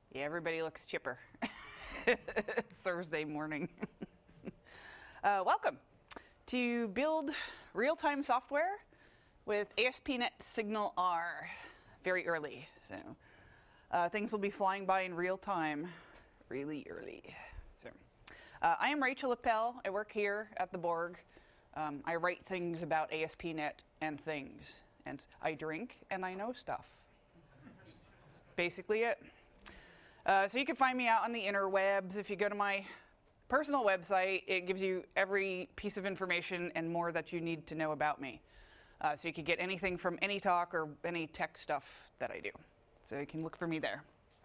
Yeah, everybody looks chipper. Thursday morning. Welcome to Build Real-Time Software with ASP.NET Signal R. Very early, so things will be flying by in real time, really early. So, I am Rachel Appel. I work here at the Borg. I write things about ASP.NET and things, and I drink and I know stuff. Basically it. So you can find me out on the interwebs. If you go to my personal website, it gives you every piece of information and more that you need to know about me. So you can get anything from any talk or any tech stuff that I do. So you can look for me there.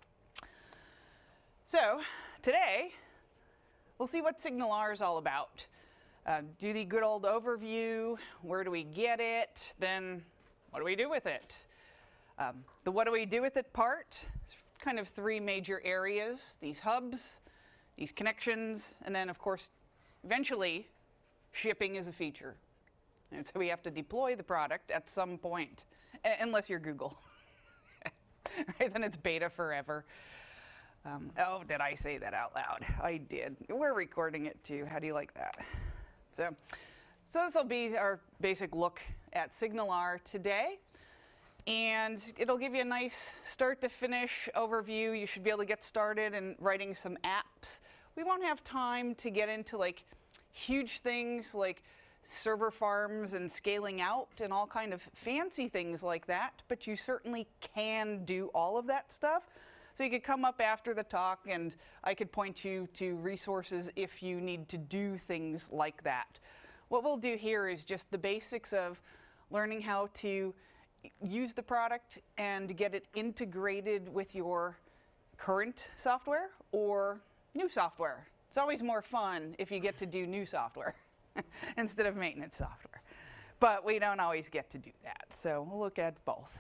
So today, we'll see what Signal R is all about. Do the good old overview. Where do we get it? Then what do we do with it? The what do we do with it part is kind of three major areas: these hubs, these connections, and then, of course, eventually, shipping is a feature. And so we have to deploy the product at some point, unless you're Google. Right? Then it's beta forever. Oh, did I say that out loud? I did. We're recording it too. How do you like that? So this will be our basic look at Signal R today. And it'll give you a nice start to finish overview. You should be able to get started in writing some apps. We won't have time to get into like huge things like server farms and scaling out and all kind of fancy things like that, but you certainly can do all of that stuff. So you could come up after the talk and I could point you to resources if you need to do things like that. What we'll do here is just the basics of learning how to use the product and get it integrated with your current software or new software. It's always more fun if you get to do new software instead of maintenance software. But we don't always get to do that, so we'll look at both.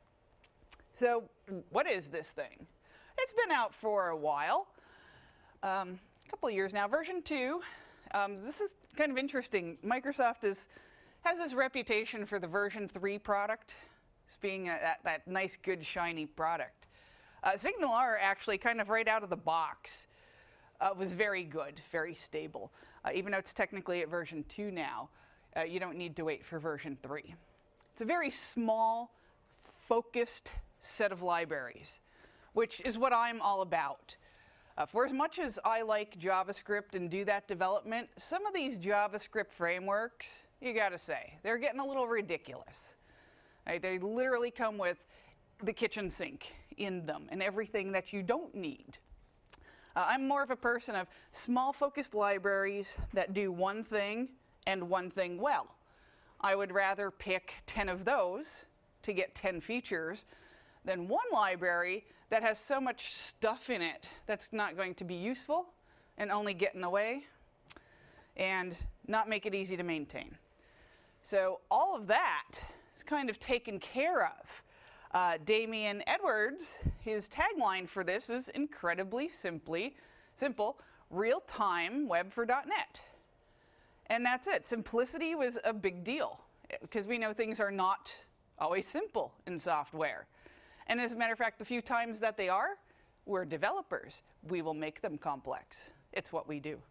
So what is this thing? It's been out for a while, a couple of years now. Version 2, this is kind of interesting. Microsoft has this reputation for the version 3 product as being that nice, good, shiny product. Signal R actually kind of right out of the box was very good, very stable. Even though it's technically at version 2 now, you don't need to wait for version 3. It's a very small, focused set of libraries, which is what I'm all about. For as much as I like JavaScript and do that development, some of these JavaScript frameworks, you gotta say, they're getting a little ridiculous. Right? They literally come with the kitchen sink in them and everything that you don't need. I'm more of a person of small focused libraries that do one thing and one thing well. I would rather pick 10 of those to get 10 features than one library that has so much stuff in it that's not going to be useful and only get in the way and not make it easy to maintain. So all of that is kind of taken care of. Damien Edwards, his tagline for this is incredibly simple, real-time web for .NET. And that's it. Simplicity was a big deal because we know things are not always simple in software. And as a matter of fact, the few times that they are, we're developers. We will make them complex. It's what we do.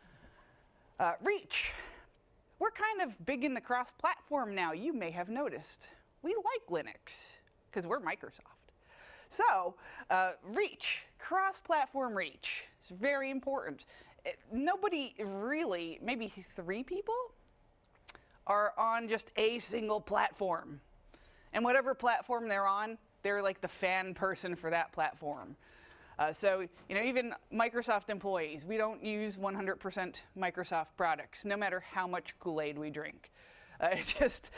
Reach. We're kind of big in the cross-platform now. You may have noticed. We like Linux because we're Microsoft. So reach, cross-platform reach is very important. Nobody really, maybe 3 people, are on just a single platform. And whatever platform they're on, they're like the fan person for that platform. So, even Microsoft employees, we don't use 100% Microsoft products, no matter how much Kool-Aid we drink. It just,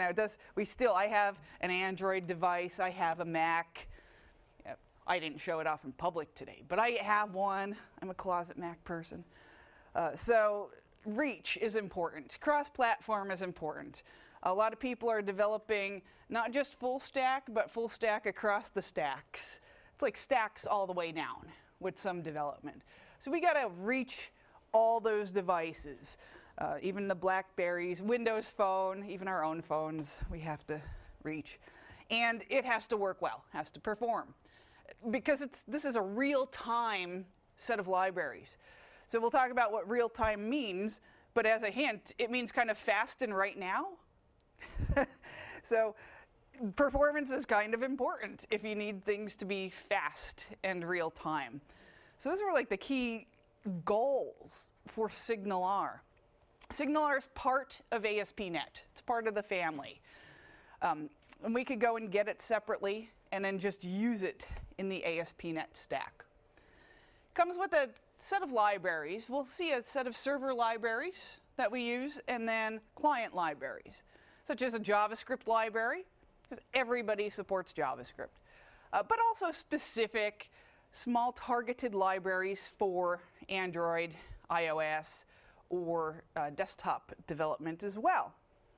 I have an Android device, I have a Mac. I didn't show it off in public today, but I have one. I'm a closet Mac person. So reach is important. Cross-platform is important. A lot of people are developing not just full stack, but full stack across the stacks. It's like stacks all the way down with some development. So we got to reach all those devices, even the BlackBerries, Windows Phone, even our own phones, we have to reach. And it has to work well, has to perform. because this is a real-time set of libraries. So we'll talk about what real-time means, but as a hint, it means kind of fast and right now. So performance is kind of important if you need things to be fast and real-time. So those are like the key goals for SignalR. SignalR is part of ASP.NET. It's part of the family. And we could go and get it separately and then just use it in the ASP.NET stack. Comes with a set of libraries. We'll see a set of server libraries that we use, and then client libraries, such as a JavaScript library, because everybody supports JavaScript, but also specific small targeted libraries for Android, iOS, or desktop development as well.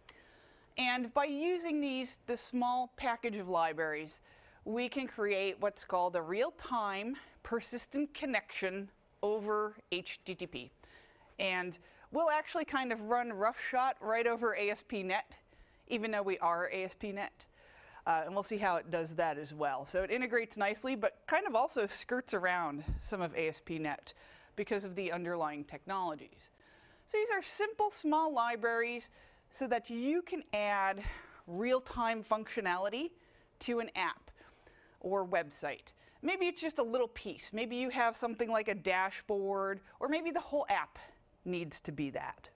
And by using this small package of libraries, we can create what's called a real-time persistent connection over HTTP. And we'll actually kind of run roughshod right over ASP.NET, even though we are ASP.NET. And we'll see how it does that as well. So it integrates nicely, but kind of also skirts around some of ASP.NET because of the underlying technologies. So these are simple, small libraries so that you can add real-time functionality to an app or website. Maybe it's just a little piece. Maybe you have something like a dashboard, or maybe the whole app needs to be that.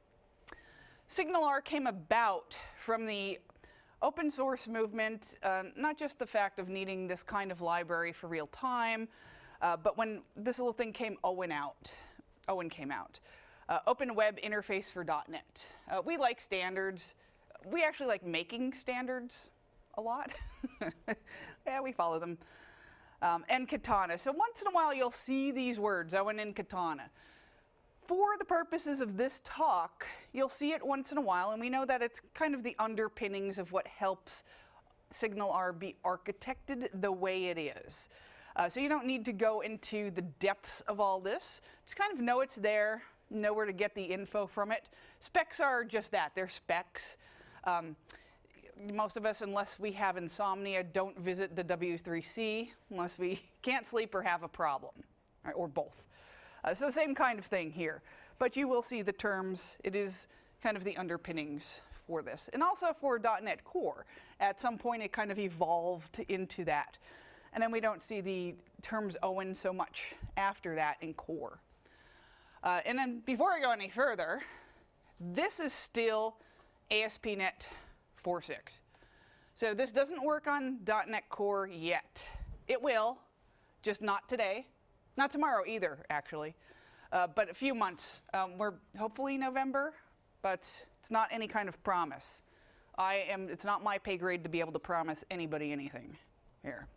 SignalR came about from the open source movement, not just the fact of needing this kind of library for real time, but when this little thing Owen came out. Open Web Interface for .NET. We like standards. We actually like making standards a lot. Yeah, we follow them. And Katana. So once in a while you'll see these words, Owen and Katana. For the purposes of this talk, you'll see it once in a while, and we know that it's kind of the underpinnings of what helps SignalR be architected the way it is. So you don't need to go into the depths of all this. Just kind of know it's there, know where to get the info from it. Specs are just that, they're specs. Most of us, unless we have insomnia, don't visit the W3C unless we can't sleep or have a problem, right, or both. So the same kind of thing here. But you will see the terms. It is kind of the underpinnings for this. And also for .NET Core. At some point, it kind of evolved into that. And then we don't see the terms Owen so much after that in Core. And then before I go any further, this is still ASP.NET 4.6. So this doesn't work on .NET Core yet. It will, just not today. Not tomorrow either, actually, but a few months. We're hopefully November, but it's not any kind of promise. It's not my pay grade to be able to promise anybody anything here.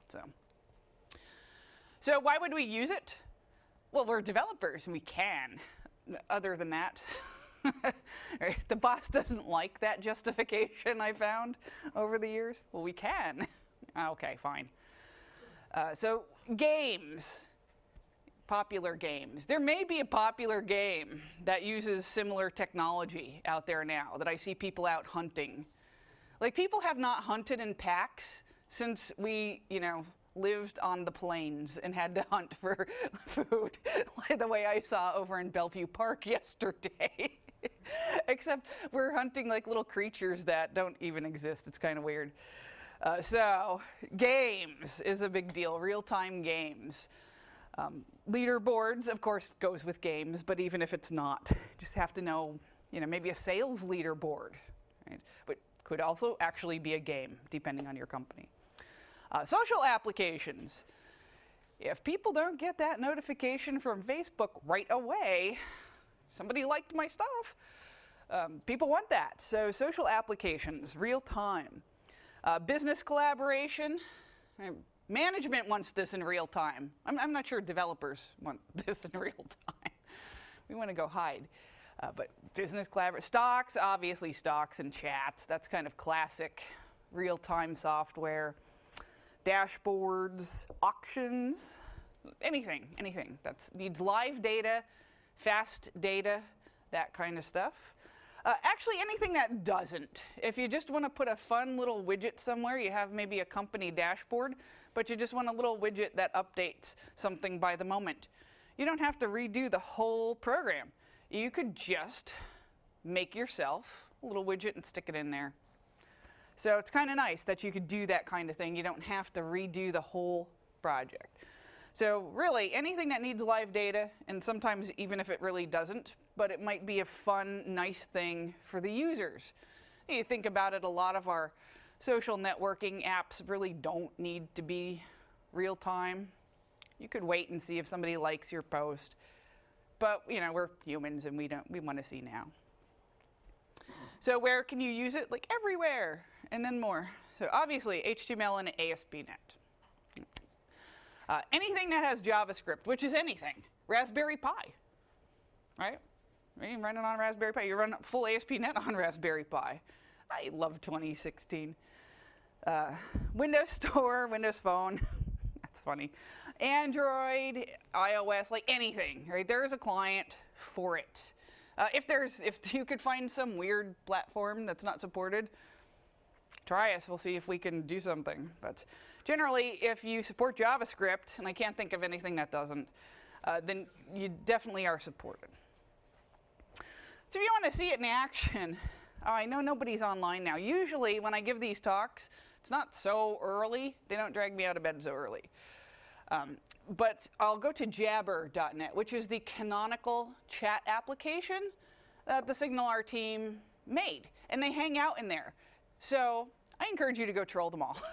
So why would we use it? Well, we're developers and we can. Other than that, right? The boss doesn't like that justification I found over the years. Well, we can. Okay, fine. So games. Popular games. There may be a popular game that uses similar technology out there now that I see people out hunting. Like, people have not hunted in packs since we, lived on the plains and had to hunt for food, like the way I saw over in Bellevue Park yesterday. Except we're hunting like little creatures that don't even exist. It's kind of weird. So games is a big deal, real-time games. Leaderboards, of course, goes with games, but even if it's not, you just have to know, maybe a sales leaderboard, right? But could also actually be a game, depending on your company. Social applications. If people don't get that notification from Facebook right away, somebody liked my stuff, people want that. So social applications, real time. Business collaboration. Management wants this in real time. I'm not sure developers want this in real time. We want to go hide. But business collaboration, stocks, obviously stocks and chats. That's kind of classic real-time software. Dashboards, auctions, anything that needs live data, fast data, that kind of stuff. Actually, anything that doesn't. If you just want to put a fun little widget somewhere, you have maybe a company dashboard, but you just want a little widget that updates something by the moment. You don't have to redo the whole program. You could just make yourself a little widget and stick it in there. So it's kind of nice that you could do that kind of thing. You don't have to redo the whole project. So really, anything that needs live data, and sometimes even if it really doesn't, but it might be a fun, nice thing for the users. You think about it, a lot of our social networking apps really don't need to be real time. You could wait and see if somebody likes your post. But you know, we're humans and we want to see now. So where can you use it? Like everywhere, and then more. So obviously HTML and ASP.NET. Anything that has JavaScript, which is anything. Raspberry Pi, right? You run it on Raspberry Pi. You run full ASP.NET on Raspberry Pi. I love 2016. Windows Store, Windows Phone. That's funny. Android, iOS, like anything, right? There is a client for it. If you could find some weird platform that's not supported, try us. We'll see if we can do something. But generally, if you support JavaScript, and I can't think of anything that doesn't, then you definitely are supported. So if you want to see it in action, I know nobody's online now. Usually when I give these talks, it's not so early. They don't drag me out of bed so early. But I'll go to Jabber.net, which is the canonical chat application that the SignalR team made. And they hang out in there. So I encourage you to go troll them all.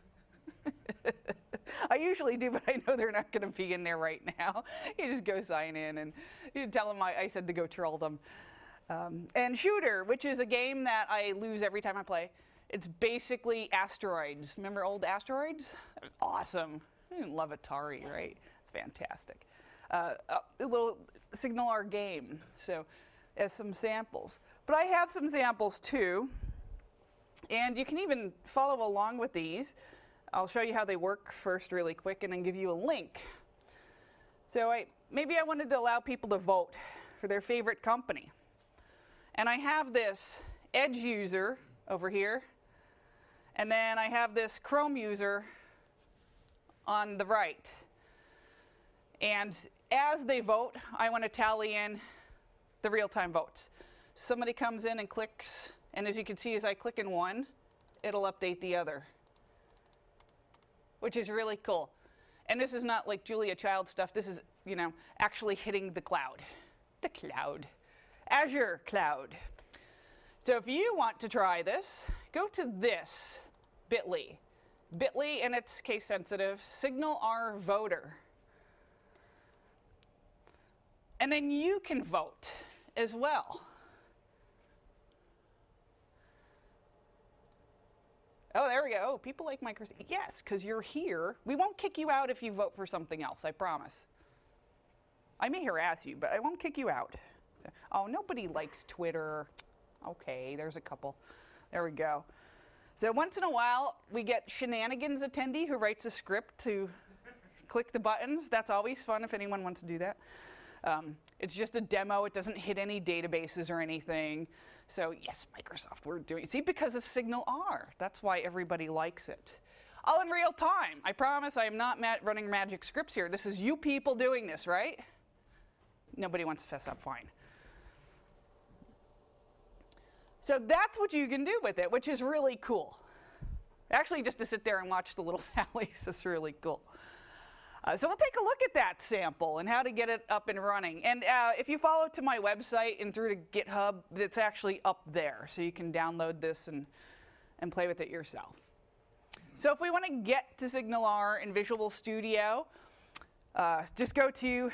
I usually do, but I know they're not going to be in there right now. You just go sign in and you tell them I said to go troll them. And Shooter, which is a game that I lose every time I play. It's basically Asteroids. Remember old Asteroids? That was awesome. I love Atari, right? It's fantastic. A little SignalR game, so as some samples. But I have some samples too, and you can even follow along with these. I'll show you how they work first really quick and then give you a link. So maybe I wanted to allow people to vote for their favorite company. And I have this Edge user over here, and then I have this Chrome user on the right. And as they vote, I want to tally in the real-time votes. Somebody comes in and clicks, and as you can see, as I click in one, it'll update the other, which is really cool. And this is not like Julia Child stuff. This is, you know, actually hitting the cloud. The cloud. Azure cloud. So if you want to try this, go to this, bit.ly. Bit.ly, and it's case sensitive, SignalR voter. And then you can vote as well. Oh, there we go. Oh, people like Microsoft. Yes, because you're here. We won't kick you out if you vote for something else, I promise. I may harass you, but I won't kick you out. Oh, nobody likes Twitter. Okay, there's a couple. There we go. So once in a while, we get Shenanigans attendee who writes a script to click the buttons. That's always fun if anyone wants to do that. It's just a demo. It doesn't hit any databases or anything. So yes, Microsoft, we're doing it. See, because of SignalR. That's why everybody likes it. All in real time. I promise I am not running magic scripts here. This is you people doing this, right? Nobody wants to fess up, fine. So that's what you can do with it, which is really cool. Actually, just to sit there and watch the little tallies is really cool. So we'll take a look at that sample and how to get it up and running. And if you follow to my website and through to GitHub, it's actually up there. So you can download this and play with it yourself. So if we want to get to SignalR in Visual Studio, just go to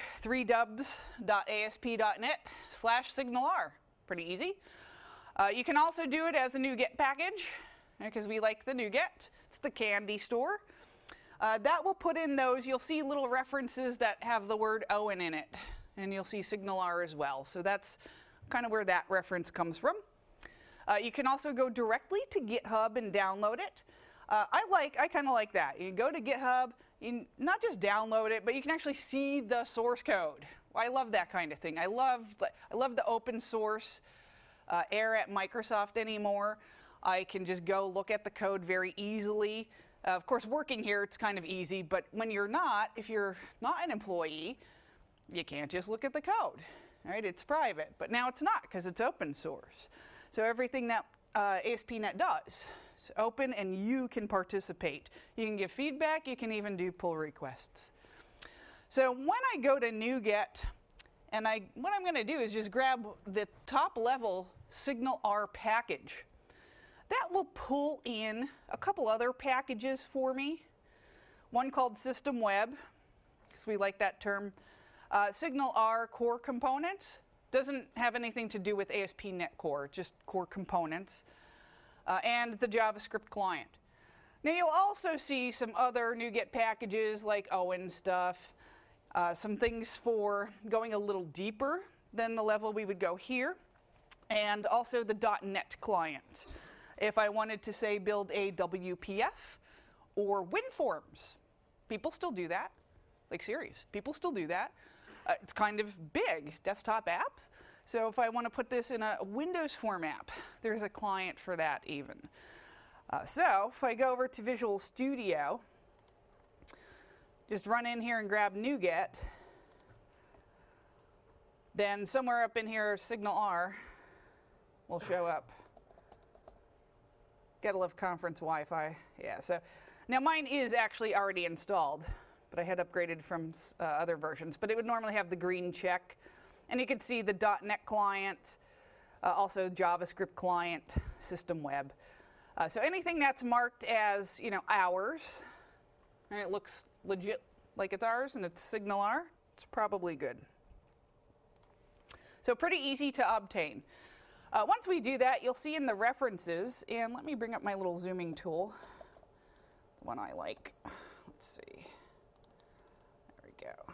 3dubs.asp.net/SignalR. Pretty easy. You can also do it as a NuGet package, because we like the NuGet. It's the candy store. That will put in those. You'll see little references that have the word Owen in it, and you'll see SignalR as well. So that's kind of where that reference comes from. You can also go directly to GitHub and download it. I kind of like that. You can go to GitHub, you not just download it, but you can actually see the source code. I love that kind of thing. I love the open source Air at Microsoft anymore. I can just go look at the code very easily. Of course, working here, it's kind of easy, but when you're not, if you're not an employee, you can't just look at the code, right? It's private, but now it's not because it's open source. So everything that ASP.NET does is open and you can participate. You can give feedback, you can even do pull requests. So when I go to NuGet, and what I'm going to do is just grab the top level SignalR package. That will pull in a couple other packages for me. One called System Web, because we like that term. SignalR core components doesn't have anything to do with ASP.NET Core, just core components. And the JavaScript client. Now you'll also see some other NuGet packages like Owen stuff, some things for going a little deeper than the level we would go here, and also the .NET client. If I wanted to, say, build a WPF or WinForms, people still do that. Like, serious, people still do that. It's kind of big, desktop apps. So if I want to put this in a Windows form app, there's a client for that even. So if I go over to Visual Studio, just run in here and grab NuGet, then somewhere up in here, SignalR will show up. Gotta love conference Wi-Fi. Yeah, so now mine is actually already installed, but I had upgraded from other versions. But it would normally have the green check. And you can see the .NET client, also JavaScript client, System Web. So anything that's marked as, ours, and it looks legit like it's ours and it's SignalR, it's probably good. So pretty easy to obtain. Once we do that, you'll see in the references, and let me bring up my little zooming tool, the one I like. Let's see. There we go.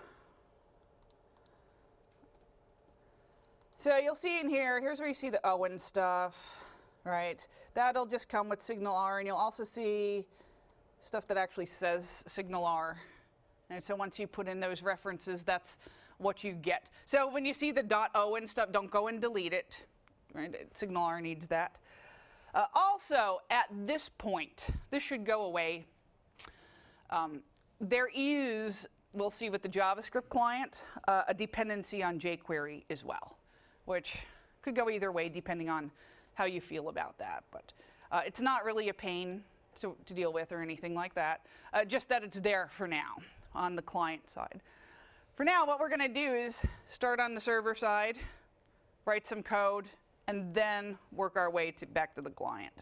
So you'll see in here, here's where you see the Owen stuff, right? That'll just come with SignalR, and you'll also see stuff that actually says SignalR. And so once you put in those references, that's what you get. So when you see the .Owen stuff, don't go and delete it. Right? SignalR needs that. Also, at this point, this should go away. There is, we'll see with the JavaScript client, a dependency on jQuery as well, which could go either way depending on how you feel about that. But it's not really a pain to deal with or anything like that, just that it's there for now on the client side. For now, what we're going to do is start on the server side, write some code, and then work our way back to the client.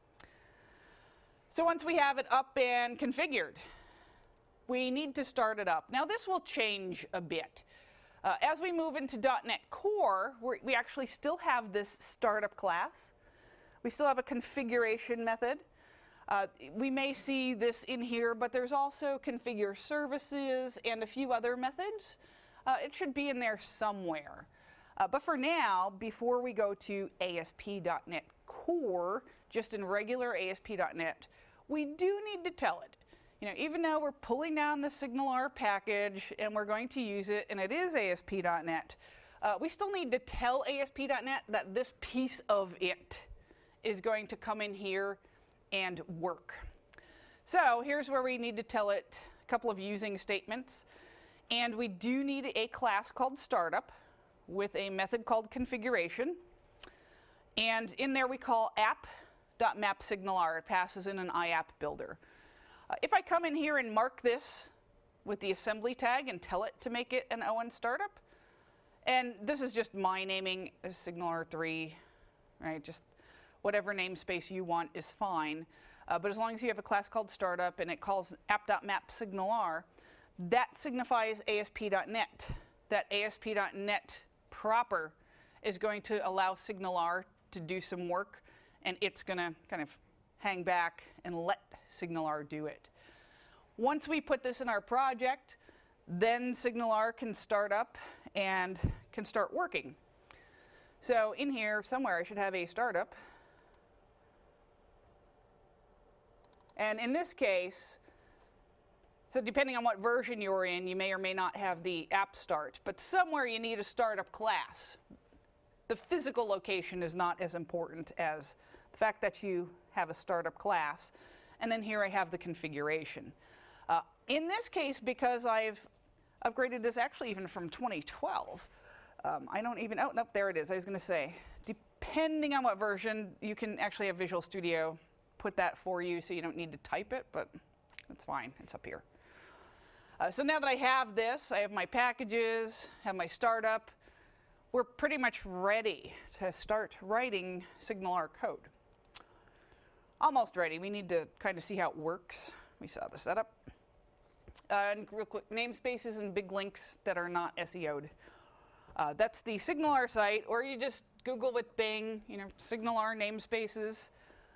So once we have it up and configured, we need to start it up. Now this will change a bit. As we move into .NET Core, we actually still have this startup class. We still have a configuration method. We may see this in here, but there's also configure services and a few other methods. It should be in there somewhere. But for now, before we go to ASP.NET Core, just in regular ASP.NET, we do need to tell it. Even though we're pulling down the SignalR package and we're going to use it, and it is ASP.NET, we still need to tell ASP.NET that this piece of it is going to come in here and work. So here's where we need to tell it a couple of using statements. And we do need a class called startup with a method called configuration. And in there we call app.mapSignalR. It passes in an IApp builder. If I come in here and mark this with the assembly tag and tell it to make it an Owen startup, and this is just my naming as SignalR3, right? Just whatever namespace you want is fine. But as long as you have a class called startup and it calls app.mapSignalR, that signifies ASP.NET. That ASP.NET proper is going to allow SignalR to do some work, and it's going to kind of hang back and let SignalR do it. Once we put this in our project, then SignalR can start up and can start working. So in here somewhere I should have a startup. And in this case, so depending on what version you're in, you may or may not have the app start, but somewhere you need a startup class. the physical location is not as important as the fact that you have a startup class. And then here I have the configuration. In this case, because I've upgraded this actually even from 2012, I don't even, oh, nope, there it is. I was going to say, depending on what version, you can actually have Visual Studio put that for you so you don't need to type it, but that's fine. It's up here. So now that I have this, I have my packages, have my startup, we're pretty much ready to start writing SignalR code. Almost ready. We need to kind of see how it works. We saw the setup. And real quick, namespaces and big links that are not SEO'd. That's the SignalR site, or you just Google with Bing, SignalR namespaces,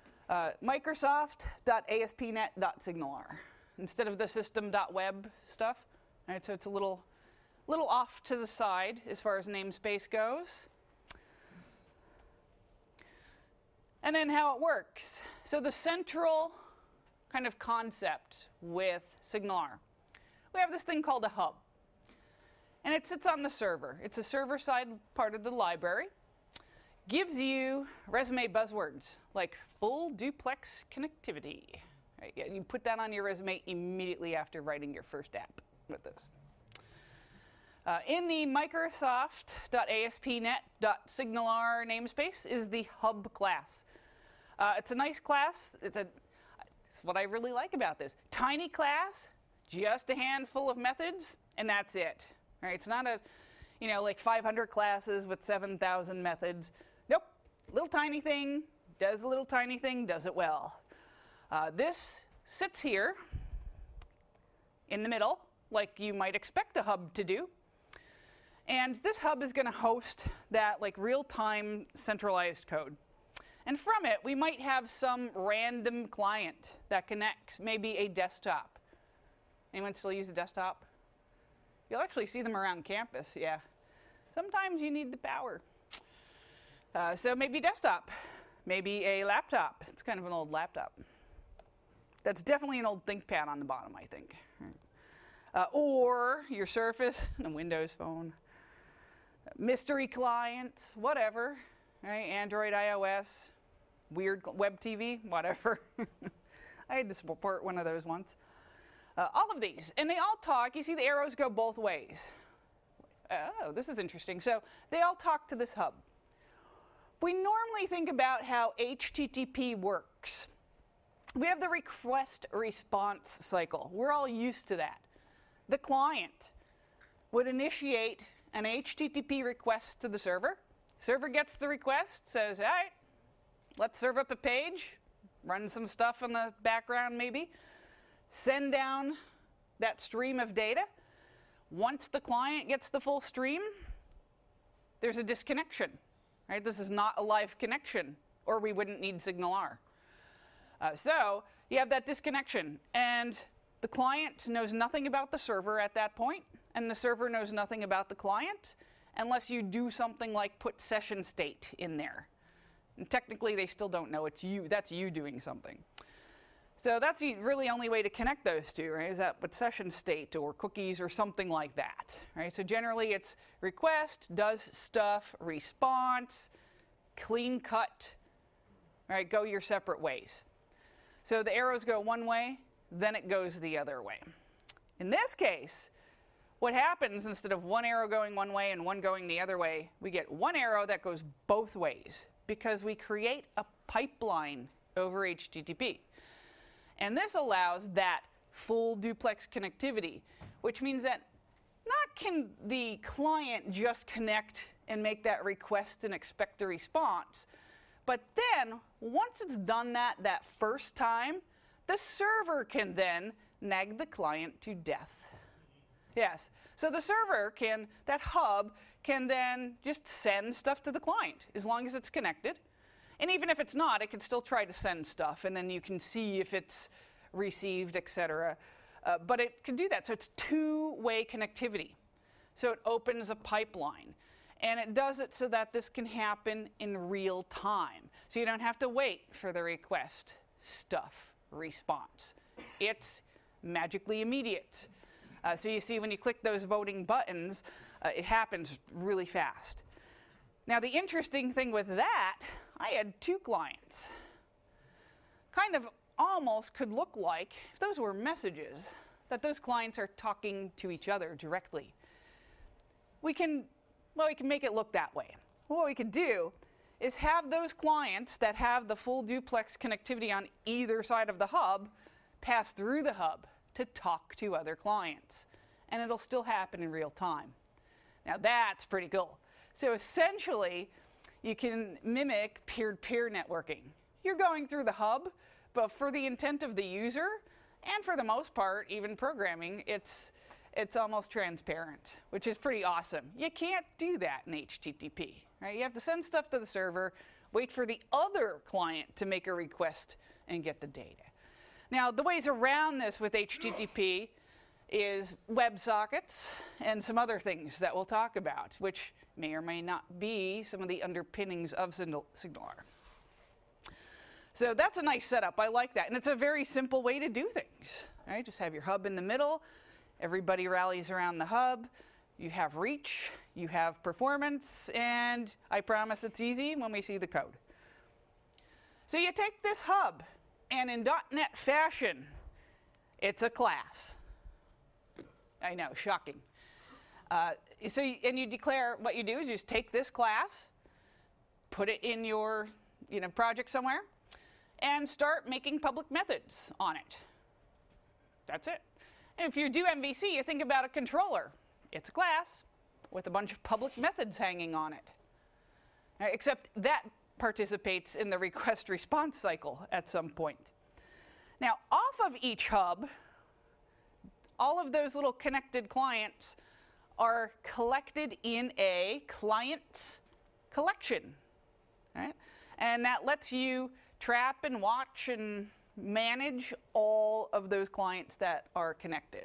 Microsoft.aspnet.signalr instead of the system.web stuff. All right, so it's a little off to the side as far as namespace goes. And then how it works. So the central kind of concept with SignalR, we have this thing called a hub. And it sits on the server. It's a server-side part of the library. Gives you resume buzzwords like full duplex connectivity. Right? You put that on your resume immediately after writing your first app with this. In the Microsoft.aspnet.signalr namespace is the hub class. It's a nice class. It's what I really like about this. Tiny class, just a handful of methods, and that's it. Right? It's not a, like 500 classes with 7,000 methods. Nope. Little tiny thing, does a little tiny thing, does it well. This sits here in the middle, like you might expect a hub to do. And this hub is going to host that like real-time centralized code. And from it, we might have some random client that connects, maybe a desktop. Anyone still use a desktop? You'll actually see them around campus, yeah. Sometimes you need the power. So maybe desktop, maybe a laptop. It's kind of an old laptop. That's definitely an old ThinkPad on the bottom, I think. Or your Surface, a Windows phone. Mystery clients, whatever, right? Android, iOS, weird web TV, whatever. I had to support one of those once. All of these, and they all talk. You see the arrows go both ways. Oh, this is interesting. So they all talk to this hub. We normally think about how HTTP works. We have the request-response cycle. We're all used to that. The client would initiate an HTTP request to the server. Server gets the request, says, all right, let's serve up a page, run some stuff in the background maybe, send down that stream of data. Once the client gets the full stream, there's a disconnection. Right? This is not a live connection, or we wouldn't need SignalR. So you have that disconnection, and the client knows nothing about the server at that point, and the server knows nothing about the client unless you do something like put session state in there. And technically, they still don't know it's you. That's you doing something. So that's the really only way to connect those two, right? Is that with session state or cookies or something like that, right? So generally, it's request, does stuff, response, clean cut, right? Go your separate ways. So the arrows go one way, then it goes the other way. In this case, what happens instead of one arrow going one way and one going the other way, we get one arrow that goes both ways because we create a pipeline over HTTP. And this allows that full duplex connectivity, which means that not can the client just connect and make that request and expect a response, but then once it's done that first time, the server can then nag the client to death. Yes, so the server can, that hub can then just send stuff to the client as long as it's connected. And even if it's not, it can still try to send stuff, and then you can see if it's received, etc. But it can do that. So it's two-way connectivity. So it opens a pipeline. And it does it so that this can happen in real time. So you don't have to wait for the request, stuff, response. It's magically immediate. So you see when you click those voting buttons, it happens really fast. Now, the interesting thing with that, I had 2 clients. Kind of almost could look like, if those were messages, that those clients are talking to each other directly. We can make it look that way. What we could do is have those clients that have the full duplex connectivity on either side of the hub pass through the hub to talk to other clients. And it'll still happen in real time. Now that's pretty cool. So essentially, you can mimic peer-to-peer networking. You're going through the hub, but for the intent of the user, and for the most part, even programming, it's almost transparent, which is pretty awesome. You can't do that in HTTP, right? You have to send stuff to the server, wait for the other client to make a request and get the data. Now, the ways around this with HTTP is WebSockets and some other things that we'll talk about, which may or may not be some of the underpinnings of SignalR. So that's a nice setup. I like that. And it's a very simple way to do things, right? Just have your hub in the middle. Everybody rallies around the hub. You have reach, you have performance, and I promise it's easy when we see the code. So you take this hub, and in .NET fashion, it's a class. I know, shocking. And you declare, what you do is you just take this class, put it in your project somewhere, and start making public methods on it. That's it. And if you do MVC, you think about a controller. It's a class with a bunch of public methods hanging on it. Right? Except that participates in the request response cycle at some point. Now, off of each hub, all of those little connected clients are collected in a clients collection. Right? And that lets you trap and watch and manage all of those clients that are connected.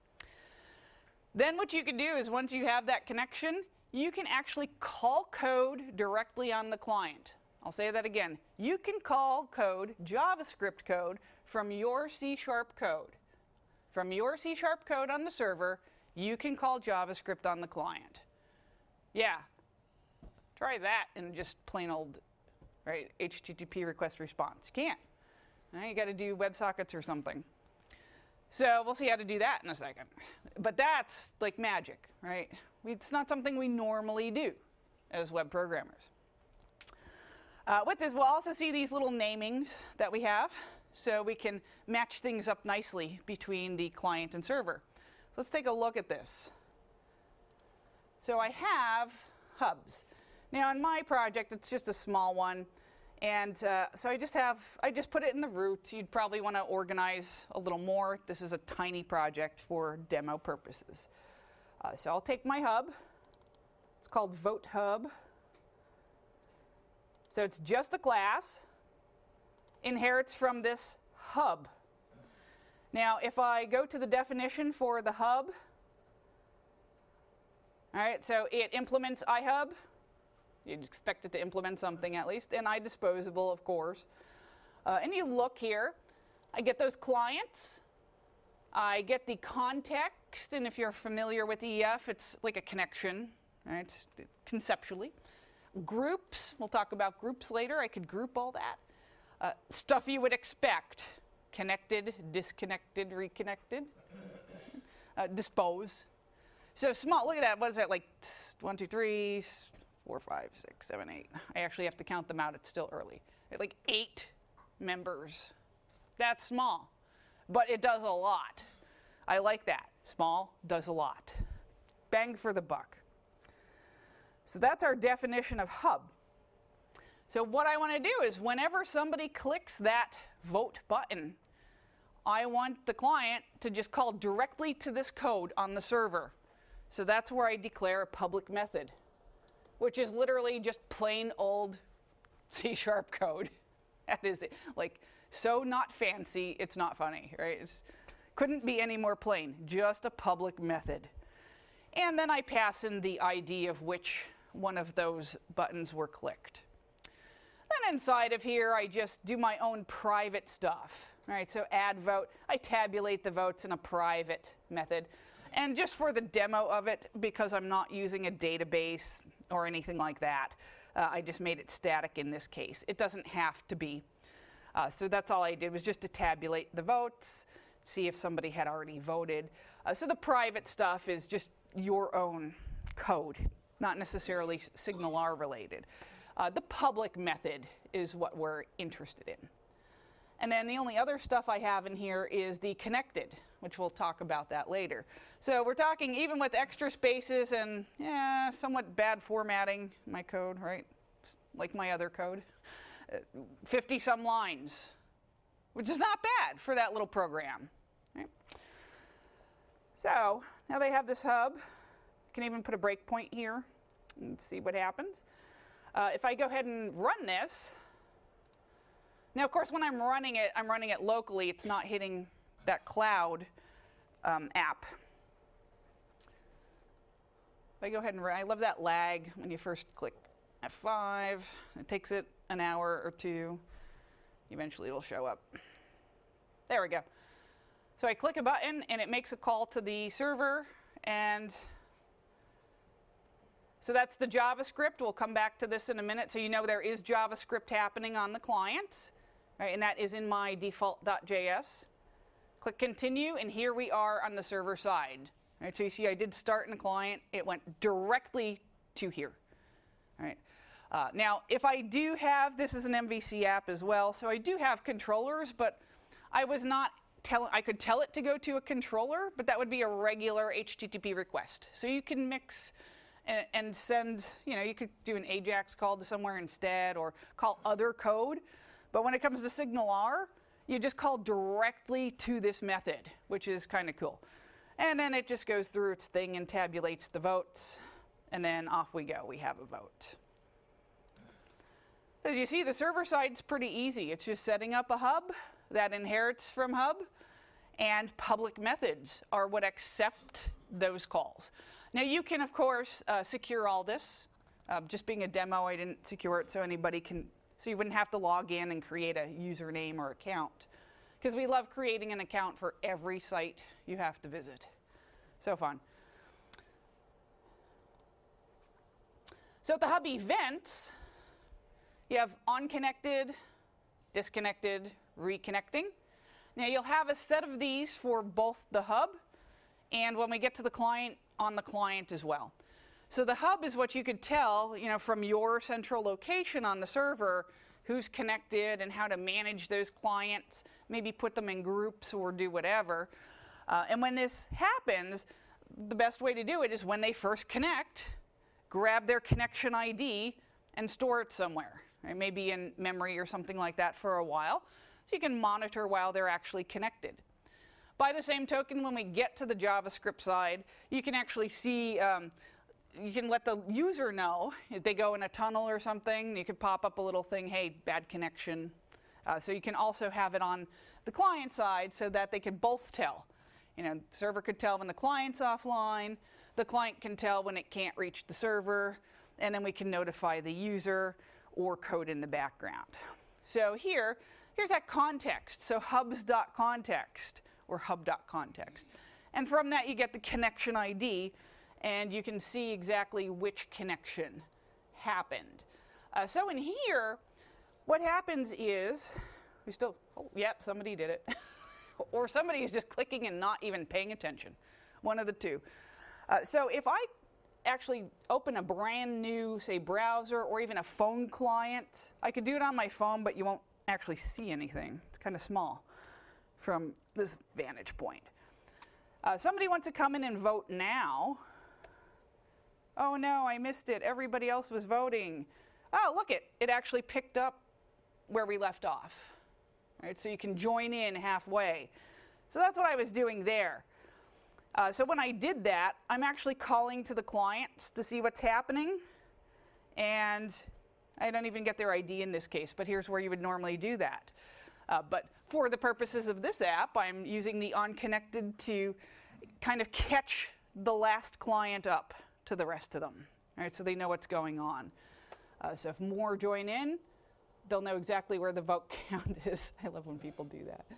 Then what you can do is once you have that connection, you can actually call code directly on the client. I'll say that again. You can call code, JavaScript code, from your C# code. From your C# code on the server, you can call JavaScript on the client. Yeah, try that in just plain old HTTP request response. You can't. You got to do WebSockets or something. So we'll see how to do that in a second. But that's like magic, right? It's not something we normally do as web programmers. With this, we'll also see these little namings that we have, so we can match things up nicely between the client and server. So let's take a look at this. So I have hubs. Now in my project, it's just a small one. And so I just put it in the root. You'd probably want to organize a little more. This is a tiny project for demo purposes. So I'll take my hub. It's called Vote Hub. So it's just a class. Inherits from this hub. Now, if I go to the definition for the hub, all right, so it implements iHub. You'd expect it to implement something at least, and iDisposable, of course. And you look here, I get those clients, I get the context, and if you're familiar with EF, it's like a connection, right? Conceptually. Groups, we'll talk about groups later. I could group all that. Stuff you would expect, connected, disconnected, reconnected, dispose. So small, look at that, what is that, like 1, 2, 3, 4, 5, 6, 7, 8. I actually have to count them out. It's still early. Like 8 members. That's small, but it does a lot. I like that. Small does a lot. Bang for the buck. So that's our definition of hub. So what I want to do is whenever somebody clicks that vote button, I want the client to just call directly to this code on the server. So that's where I declare a public method, which is literally just plain old C# code. That is it. Like, so not fancy, it's not funny, right? Couldn't be any more plain, just a public method. And then I pass in the ID of which one of those buttons were clicked. Then inside of here, I just do my own private stuff, right? So add vote, I tabulate the votes in a private method. And just for the demo of it, because I'm not using a database, or anything like that. I just made it static in this case. It doesn't have to be. So that's all I did, was just to tabulate the votes, see if somebody had already voted. So the private stuff is just your own code, not necessarily SignalR related. The public method is what we're interested in. And then the only other stuff I have in here is the connected, which we'll talk about that later. So we're talking even with extra spaces and somewhat bad formatting, my code, right? Like my other code. 50 some lines, which is not bad for that little program. Right? So now they have this hub. You can even put a breakpoint here and see what happens. If I go ahead and run this, now of course when I'm running it locally. It's not hitting that cloud app. If I go ahead and run, I love that lag when you first click F5. It takes it an hour or two. Eventually it'll show up. There we go. So I click a button and it makes a call to the server, and so that's the JavaScript. We'll come back to this in a minute. So you know there is JavaScript happening on the client, right? And that is in my default.js. Click continue, and here we are on the server side. Right? So you see I did start in the client. It went directly to here. Right? Now, if I do have, this is an MVC app as well, so I do have controllers, but I was not I could tell it to go to a controller, but that would be a regular HTTP request. So you can mix and send, you could do an AJAX call to somewhere instead, or call other code. But when it comes to SignalR, you just call directly to this method, which is kind of cool. And then it just goes through its thing and tabulates the votes, and then off we go. We have a vote. As you see, the server side's pretty easy. It's just setting up a hub that inherits from hub, and public methods are what accept those calls. Now you can, of course, secure all this. Just being a demo, I didn't secure it so anybody can, so you wouldn't have to log in and create a username or account. Because we love creating an account for every site you have to visit. So fun. So at the hub events, you have on-connected, disconnected, reconnecting. Now you'll have a set of these for both the hub and when we get to the client, on the client as well. So the hub is what you could tell, from your central location on the server, who's connected and how to manage those clients, maybe put them in groups or do whatever. And when this happens, the best way to do it is when they first connect, grab their connection ID and store it somewhere, right? Maybe in memory or something like that for a while, so you can monitor while they're actually connected. By the same token, when we get to the JavaScript side, you can actually see, you can let the user know if they go in a tunnel or something. You could pop up a little thing, hey, bad connection. So you can also have it on the client side so that they can both tell. The server could tell when the client's offline, the client can tell when it can't reach the server, and then we can notify the user or code in the background. So here's that context. So hubs.context or hub.context. And from that you get the connection ID, and you can see exactly which connection happened. So in here, what happens is, somebody did it. Or somebody is just clicking and not even paying attention. One of the two. So if I actually open a brand new, say, browser or even a phone client, I could do it on my phone, but you won't actually see anything. It's kind of small from this vantage point. Somebody wants to come in and vote now. Oh no, I missed it. Everybody else was voting. Oh, look, it actually picked up where we left off. Right, so you can join in halfway. So that's what I was doing there. So when I did that, I'm actually calling to the clients to see what's happening. And I don't even get their ID in this case, but here's where you would normally do that. But for the purposes of this app, I'm using the onConnected to kind of catch the last client up to the rest of them. All right, so they know what's going on. So if more join in, they'll know exactly where the vote count is. I love when people do that.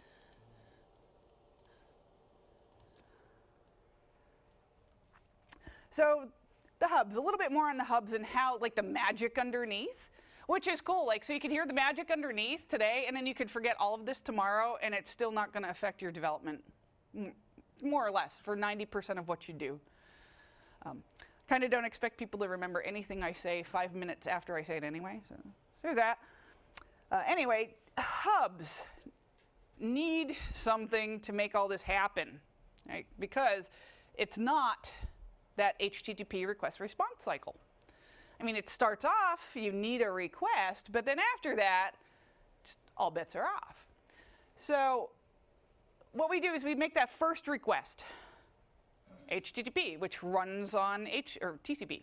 So the hubs, a little bit more on the hubs and how, like, the magic underneath, which is cool. Like, so you could hear the magic underneath today, and then you could forget all of this tomorrow, and it's still not going to affect your development, more or less, for 90% of what you do. Kind of don't expect people to remember anything I say 5 minutes after I say it anyway. So there's that. Anyway, hubs need something to make all this happen, right? Because it's not that HTTP request response cycle. I mean, it starts off, you need a request, but then after that, just all bets are off. So what we do is we make that first request, HTTP, which runs on TCP.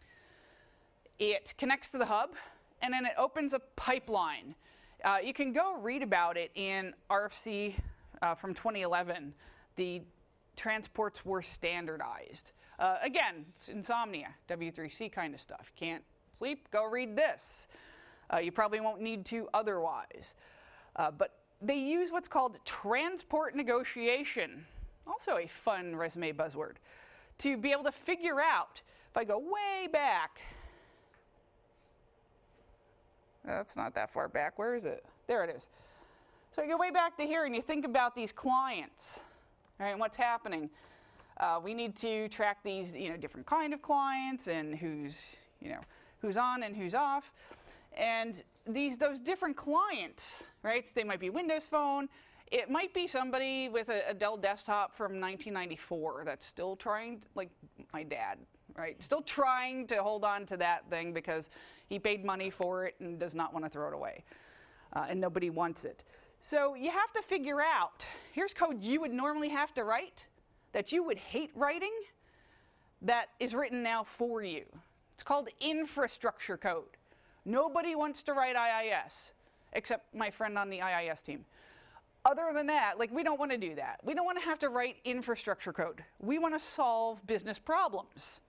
It connects to the hub, and then it opens a pipeline. You can go read about it in RFC from 2011. The transports were standardized. Again, it's insomnia, W3C kind of stuff. Can't sleep? Go read this. You probably won't need to otherwise. But they use what's called transport negotiation, also a fun resume buzzword, to be able to figure out, if I go way back, that's not that far back, where is it? There it is. So you go way back to here and you think about these clients, right, and what's happening. We need to track these, different kind of clients and who's on and who's off. And those different clients, right, they might be Windows Phone. It might be somebody with a Dell desktop from 1994 that's still trying, like my dad, right? Still trying to hold on to that thing because he paid money for it and does not want to throw it away. And nobody wants it. So you have to figure out, here's code you would normally have to write that you would hate writing that is written now for you. It's called infrastructure code. Nobody wants to write IIS except my friend on the IIS team. Other than that, we don't want to do that. We don't want to have to write infrastructure code. We want to solve business problems.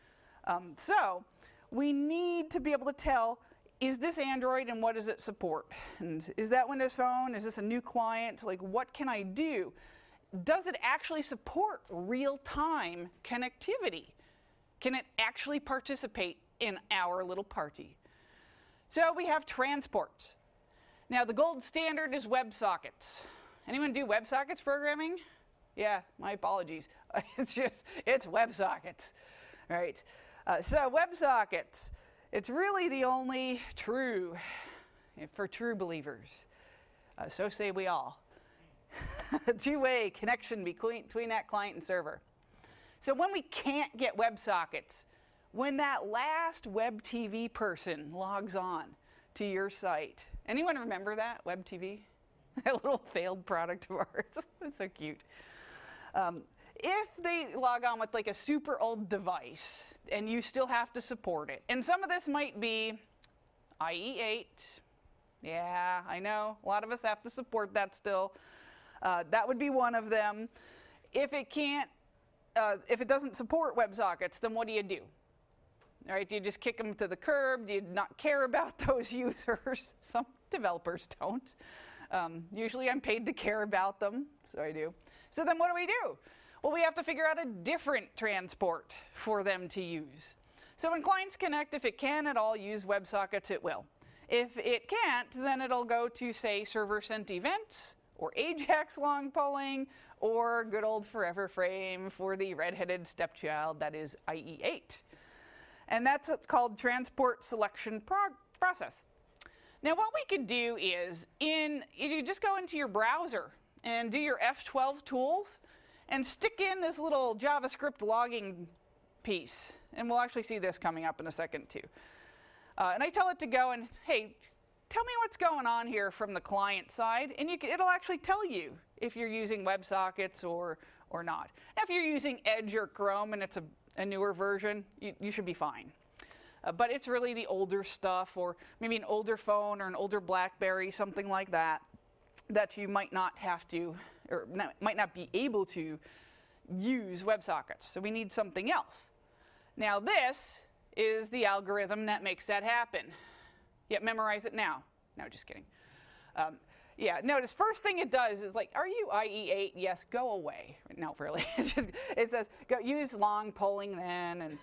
So we need to be able to tell, is this Android and what does it support? And is that Windows Phone? Is this a new client? What can I do? Does it actually support real-time connectivity? Can it actually participate in our little party? So we have transports. Now, the gold standard is WebSockets. Anyone do WebSockets programming? Yeah, my apologies. It's WebSockets, right? So WebSockets, it's really the only true, for true believers. So say we all. Two-way connection between that client and server. So when we can't get WebSockets, when that last Web TV person logs on to your site, anyone remember that, Web TV? That little failed product of ours. It's so cute. If they log on with a super old device and you still have to support it, and some of this might be IE8. Yeah, I know, a lot of us have to support that still. That would be one of them. If it doesn't support WebSockets, then what do you do? All right, do you just kick them to the curb? Do you not care about those users? Some developers don't. Usually I'm paid to care about them, so I do. So then what do we do? Well, we have to figure out a different transport for them to use. So when clients connect, if it can at all use WebSockets, it will. If it can't, then it'll go to, say, server-sent events, or AJAX long polling, or good old forever frame for the red-headed stepchild that is IE8. And that's called transport selection process. Now what we could do is, you just go into your browser and do your F12 tools and stick in this little JavaScript logging piece. And we'll actually see this coming up in a second too. And I tell it to go and, hey, tell me what's going on here from the client side, and it'll actually tell you if you're using WebSockets or not. Now, if you're using Edge or Chrome and it's a newer version, you should be fine. But it's really the older stuff, or maybe an older phone or an older BlackBerry, something like that, that you might not have to, or might not be able to use WebSockets. So we need something else. Now this is the algorithm that makes that happen. Yeah, memorize it now. No, just kidding. Yeah, notice first thing it does is are you IE8? Yes, go away. No, really. It says use long polling then, and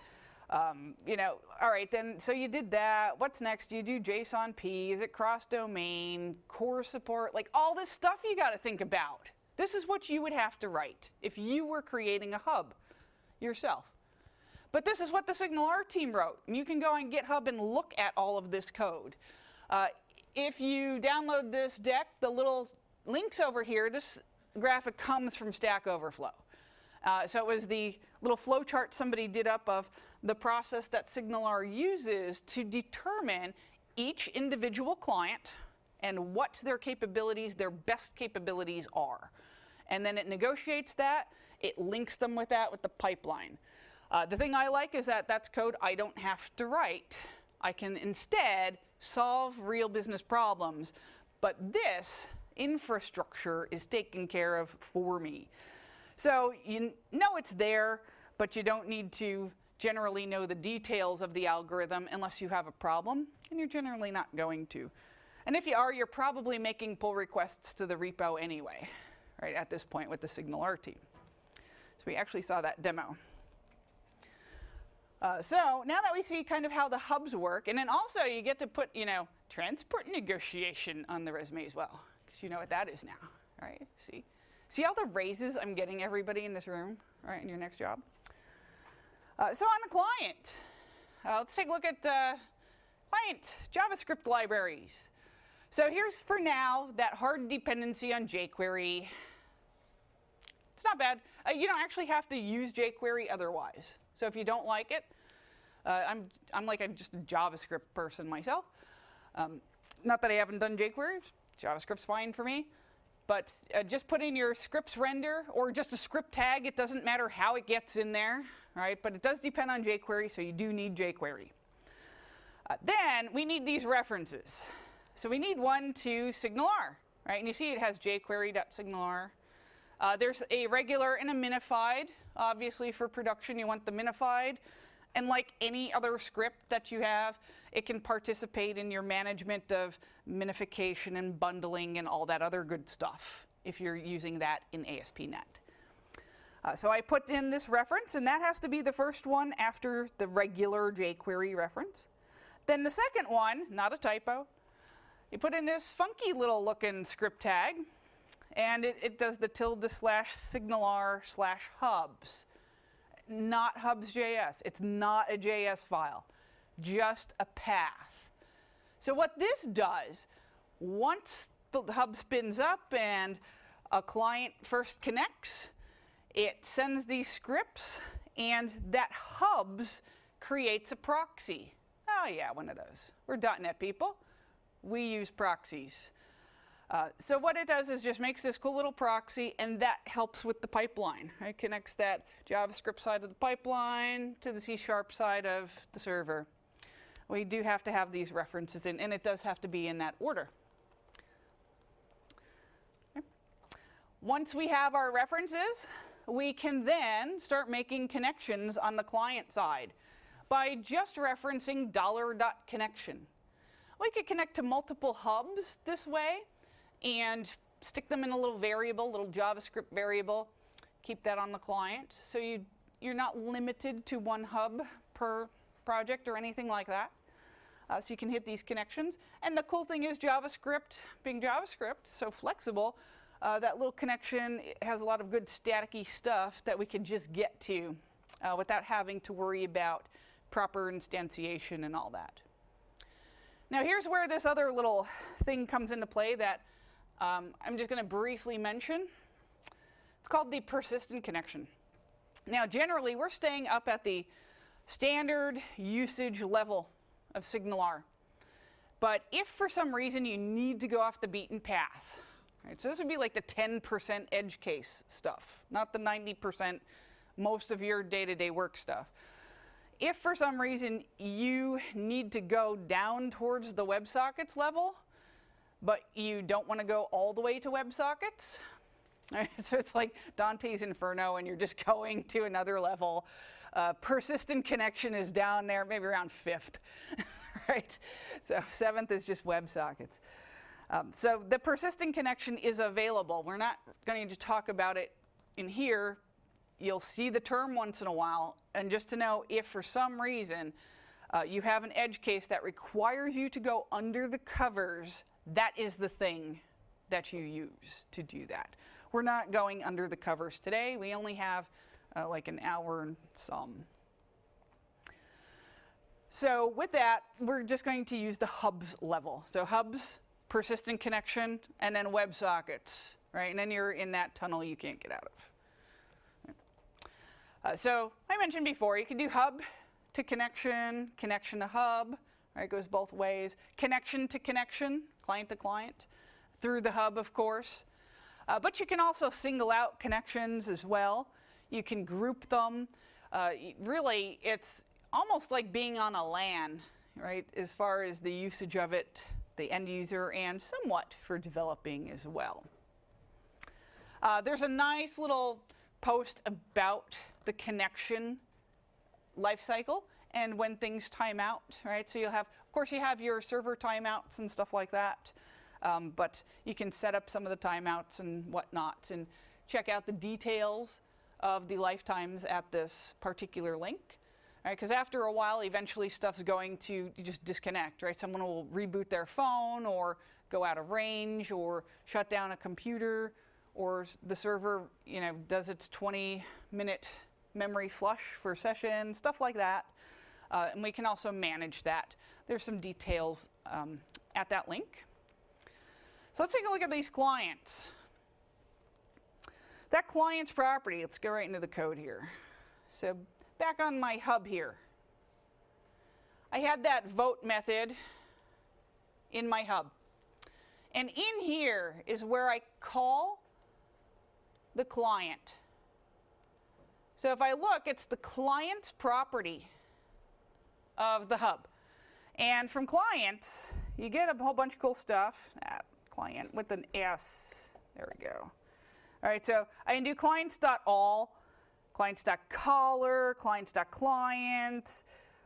All right, then, so you did that. What's next? You do JSON-P. Is it cross-domain, core support? Like all this stuff you got to think about. This is what you would have to write if you were creating a hub yourself. But this is what the SignalR team wrote. And you can go on GitHub and look at all of this code. If you download this deck, the little links over here, this graphic comes from Stack Overflow. So it was the little flow chart somebody did up of the process that SignalR uses to determine each individual client and what their capabilities, their best capabilities are. And then it negotiates that, it links them with that with the pipeline. The thing I like is that that's code I don't have to write. I can instead solve real business problems. But this infrastructure is taken care of for me. So you know it's there, but you don't need to generally know the details of the algorithm unless you have a problem, and you're generally not going to. And if you are, you're probably making pull requests to the repo anyway, right, at this point with the SignalR team. So we actually saw that demo. So now that we see kind of how the hubs work, and then also you get to put, transport negotiation on the resume as well, because you know what that is now, right? See all the raises I'm getting everybody in this room, right, in your next job? So on the client, let's take a look at client JavaScript libraries. So here's, for now, that hard dependency on jQuery. It's not bad. You don't actually have to use jQuery otherwise. So if you don't like it, I'm like just a JavaScript person myself. Not that I haven't done jQuery. JavaScript's fine for me. But just put in your scripts render or just a script tag. It doesn't matter how it gets in there, right? But it does depend on jQuery, so you do need jQuery. Then we need these references. So we need one to SignalR, right? And you see it has jQuery.signalr. There's a regular and a minified. Obviously, for production, you want the minified. And like any other script that you have, it can participate in your management of minification and bundling and all that other good stuff if you're using that in ASP.NET. So I put in this reference, and that has to be the first one after the regular jQuery reference. Then the second one, not a typo, you put in this funky little looking script tag, and it does the ~signalr/hubs. Not hubs.js. It's not a JS file, just a path. So what this does, once the hub spins up and a client first connects, it sends these scripts, and that hubs creates a proxy. Oh yeah, one of those. We're .NET people. We use proxies. So what it does is just makes this cool little proxy, and that helps with the pipeline. It connects that JavaScript side of the pipeline to the C# side of the server. We do have to have these references in, and it does have to be in that order. Okay. Once we have our references, we can then start making connections on the client side by just referencing $.connection. We could connect to multiple hubs this way and stick them in a little variable, little JavaScript variable, keep that on the client. So you're not limited to one hub per project or anything like that. So you can hit these connections. And the cool thing is JavaScript, being JavaScript, so flexible, that little connection has a lot of good staticky stuff that we can just get to without having to worry about proper instantiation and all that. Now here's where this other little thing comes into play that I'm just going to briefly mention. It's called the persistent connection. Now generally we're staying up at the standard usage level of SignalR. But if for some reason you need to go off the beaten path, right, so this would be like the 10% edge case stuff, not the 90% most of your day-to-day work stuff. If for some reason you need to go down towards the WebSockets level, but you don't want to go all the way to WebSockets, right? So it's like Dante's Inferno and you're just going to another level. Persistent connection is down there, maybe around 5th, right? So 7th is just WebSockets. So the persistent connection is available. We're not going to talk about it in here you'll see the term once in a while, and just to know if for some reason you have an edge case that requires you to go under the covers, that is the thing that you use to do that. We're not going under the covers today. We only have like an hour and some. So with that, we're just going to use the hubs level. So hubs, persistent connection, and then WebSockets, right? And then you're in that tunnel you can't get out of. So I mentioned before, you can do hub to connection, connection to hub, right? It goes both ways. Connection to connection, client to client, through the hub, of course. But you can also single out connections as well. You can group them. Really, it's almost like being on a LAN, right, as far as the usage of it, the end user, and somewhat for developing as well. There's a nice little post about the connection lifecycle and when things time out, right? So you'll have, of course, you have your server timeouts and stuff like that. But you can set up some of the timeouts and whatnot and check out the details of the lifetimes at this particular link, right? Because after a while, eventually stuff's going to just disconnect, right? Someone will reboot their phone or go out of range or shut down a computer, or the server, does its 20-minute memory flush for session, stuff like that. And we can also manage that. There's some details at that link. So let's take a look at these clients. That client's property, let's go right into the code here. So back on my hub here, I had that vote method in my hub. And in here is where I call the client. So if I look, it's the client's property of the hub. And from clients, you get a whole bunch of cool stuff. Client with an S. There we go. All right, so I can do clients.all, clients.caller, clients.client,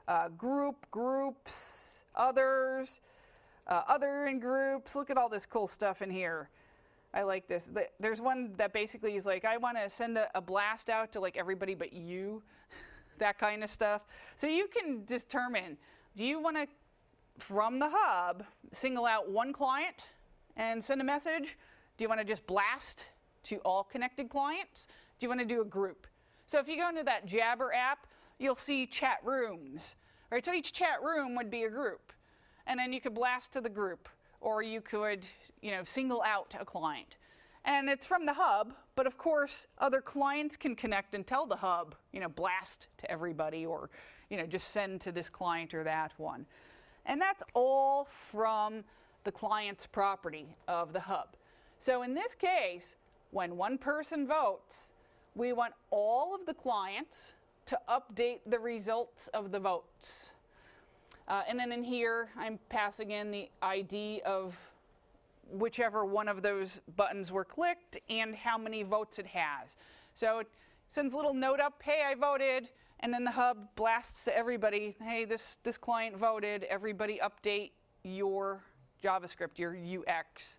groups, others, other in groups. Look at all this cool stuff in here. I like this. There's one that basically is like, I want to send a blast out to like everybody but you, that kind of stuff. So you can determine, do you want to, from the hub, single out one client and send a message? Do you want to just blast to all connected clients? Do you want to do a group? So if you go into that Jabber app, you'll see chat rooms, right? So each chat room would be a group. And then you could blast to the group, or you could, single out a client. And it's from the hub, but of course, other clients can connect and tell the hub, blast to everybody, or, just send to this client or that one. And that's all from the client's property of the hub. So in this case, when one person votes, we want all of the clients to update the results of the votes. And then in here, I'm passing in the ID of whichever one of those buttons were clicked and how many votes it has. So it sends a little note up, hey, I voted, and then the hub blasts to everybody, hey, this client voted, everybody update your JavaScript, your UX.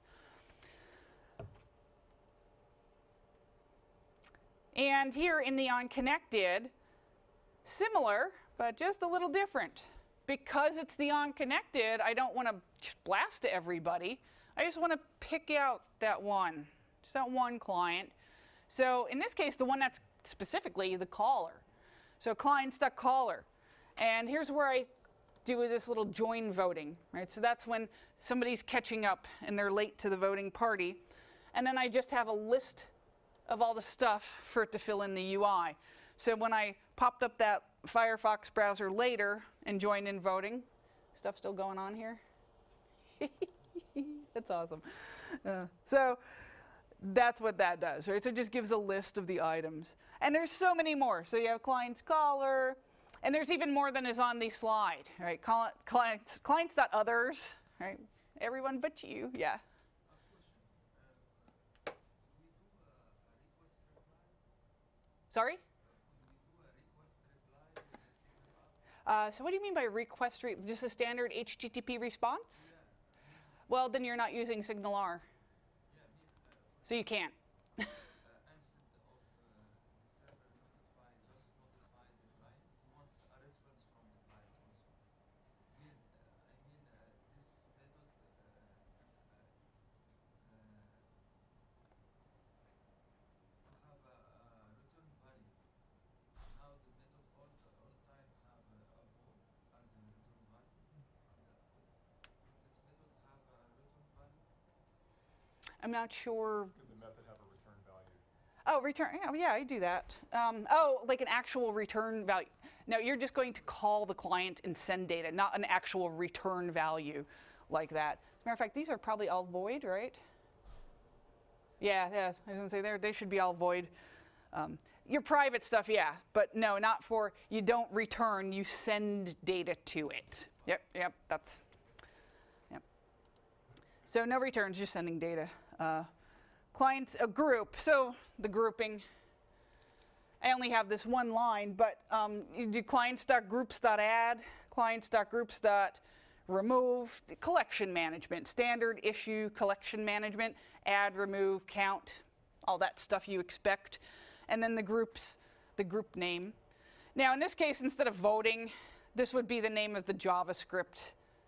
And here in the onConnected, similar, but just a little different. Because it's the onConnected, I don't want to blast to everybody. I just want to pick out that one, just that one client. So in this case, the one that's specifically the caller. So clients.caller. And here's where I do this little join voting, right? So that's when somebody's catching up and they're late to the voting party. And then I just have a list of all the stuff for it to fill in the UI. So when I popped up that Firefox browser later and joined in voting, stuff still going on here? That's awesome. So that's what that does, right? So it just gives a list of the items. And there's so many more. So you have clients caller, and there's even more than is on the slide, right? Clients.others, right? Everyone but you, yeah. Sorry? So what do you mean by request, just a standard HTTP response? Well, then you're not using SignalR. So you can't. I'm not sure. Could the method have a return value? Oh, return. Yeah, I do that. Like an actual return value. No, you're just going to call the client and send data, not an actual return value like that. As a matter of fact, these are probably all void, right? Yeah. I was going to say they should be all void. Your private stuff, yeah, but no, not for, you don't return, you send data to it. Yep, yep. So no returns, just sending data. Clients, a group, so the grouping. I only have this one line, but you do clients.groups.add, clients.groups.remove, collection management, standard issue collection management, add, remove, count, all that stuff you expect. And then the group name. Now, in this case, instead of voting, this would be the name of the JavaScript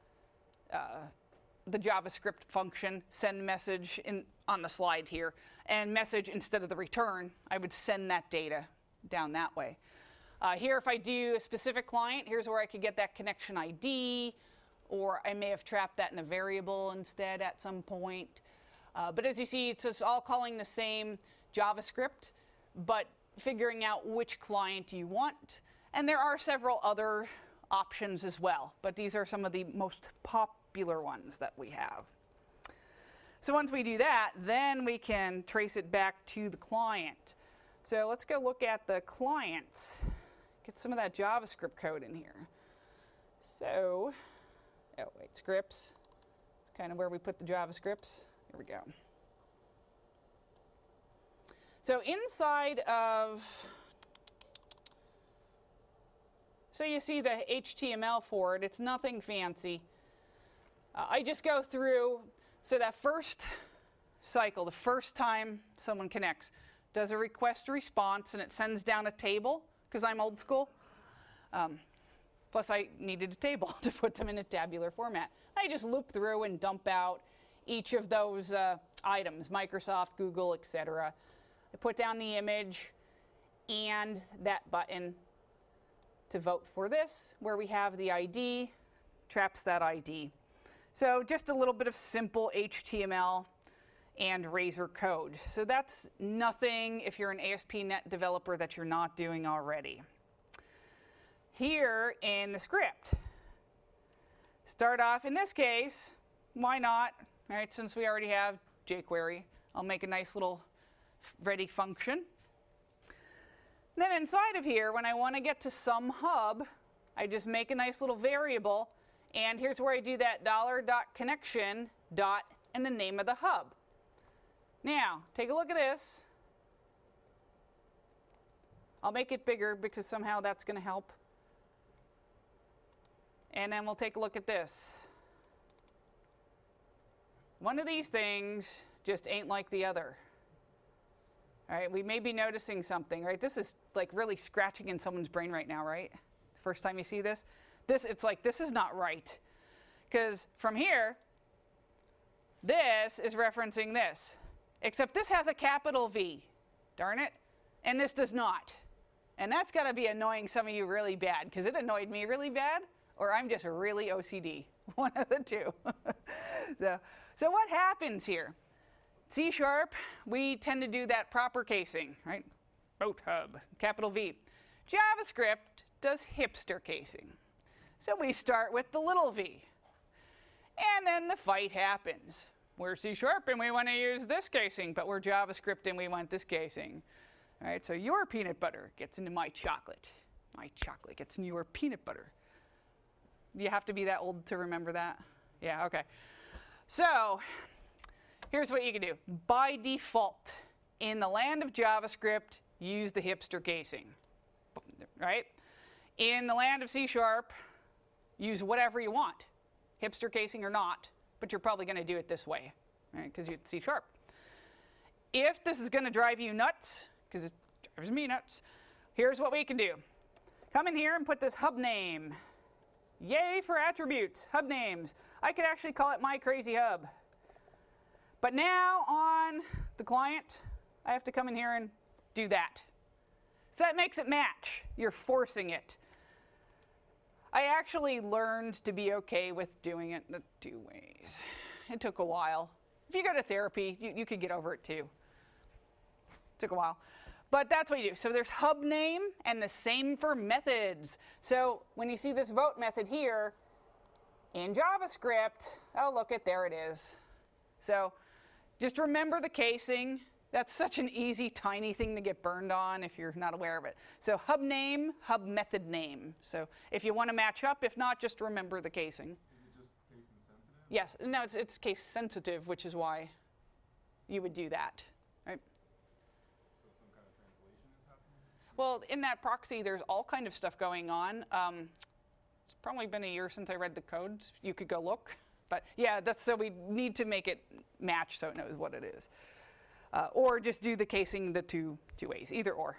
function, send message on the slide here, and message instead of the return. I would send that data down that way. Here, if I do a specific client, here's where I could get that connection ID, or I may have trapped that in a variable instead at some point. But as you see, it's just all calling the same JavaScript, but figuring out which client you want. And there are several other options as well, but these are some of the most popular ones that we have. So once we do that, then we can trace it back to the client. So let's go look at the clients, get some of that JavaScript code in here. So, scripts. It's kind of where we put the JavaScripts. Here we go. So inside of, so you see the HTML for it. It's nothing fancy. I just go through, so that first cycle, the first time someone connects, does a request response, and it sends down a table, because I'm old school. Plus, I needed a table to put them in a tabular format. I just loop through and dump out each of those items, Microsoft, Google, etc. I put down the image and that button to vote for this, where we have the ID, traps that ID. So just a little bit of simple HTML and Razor code. So that's nothing, if you're an ASP.NET developer, that you're not doing already. Here in the script, start off, in this case, why not? All right, since we already have jQuery, I'll make a nice little ready function. Then inside of here, when I want to get to some hub, I just make a nice little variable, and here's where I do that $.connection dot and the name of the hub. Now, take a look at this. I'll make it bigger because somehow that's going to help. And then we'll take a look at this. One of these things just ain't like the other. All right, we may be noticing something, right? This is like really scratching in someone's brain right now, right? First time you see this, it's like, this is not right. Because from here, this is referencing this. Except this has a capital V, darn it, and this does not. And that's got to be annoying some of you really bad, because it annoyed me really bad, or I'm just really OCD, one of the two. So what happens here? C#, we tend to do that proper casing, right? Boat hub, capital V. JavaScript does hipster casing. So we start with the little v. And then the fight happens. We're C# and we want to use this casing, but we're JavaScript and we want this casing. All right, so your peanut butter gets into my chocolate. My chocolate gets into your peanut butter. You have to be that old to remember that? Yeah, okay. So here's what you can do. By default, in the land of JavaScript, use the hipster casing, right? In the land of C#, use whatever you want, hipster casing or not, but you're probably going to do it this way, right? Because it's C#. If this is going to drive you nuts, because it drives me nuts, here's what we can do. Come in here and put this hub name. Yay for attributes, hub names. I could actually call it my crazy hub. But now on the client, I have to come in here and do that. So that makes it match. You're forcing it. I actually learned to be okay with doing it in two ways. It took a while. If you go to therapy, you could get over it too. Took a while. But that's what you do. So there's hub name and the same for methods. So when you see this vote method here in JavaScript, oh, look it, there it is. So just remember the casing. That's such an easy, tiny thing to get burned on if you're not aware of it. So hub name, hub method name. So if you want to match up, if not, just remember the casing. Is it just case insensitive? Yes, no, it's case sensitive, which is why you would do that, right? So some kind of translation is happening? Well, in that proxy, there's all kind of stuff going on. It's probably been a year since I read the code. You could go look. But yeah, so we need to make it match so it knows what it is. Or just do the casing the two ways, either or.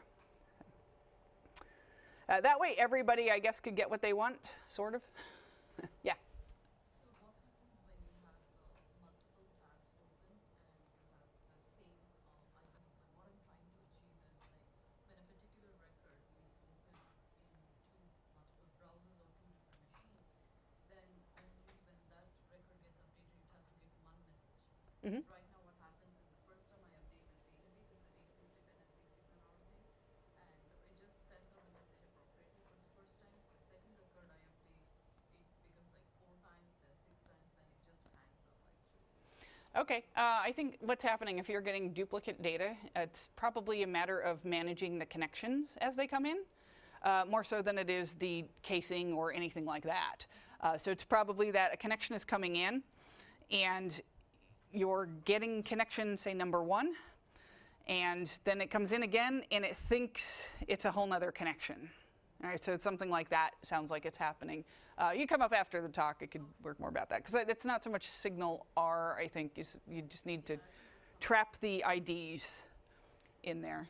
That way everybody, I guess, could get what they want, sort of. Yeah? So what happens when you have multiple tabs open and you have the same item? And what I'm trying to achieve is like when a particular record is open in multiple browsers or two different machines, then only when that record gets updated, it has to give one message. Mm-hmm. Right now what happens is the first time I update the database, it's a database dependency signal out there, and it just sends out the message appropriately for the first time. The second record I update, it becomes like 4 times, then 6 times, then it just hangs up actually. Okay, I think what's happening if you're getting duplicate data, it's probably a matter of managing the connections as they come in, more so than it is the casing or anything like that. So it's probably that a connection is coming in, and you're getting connection, say, number 1, and then it comes in again, and it thinks it's a whole nother connection. All right, so it's something like that. Sounds like it's happening. You come up after the talk. It could work more about that, because it's not so much signal R, I think. You just need to trap the IDs in there.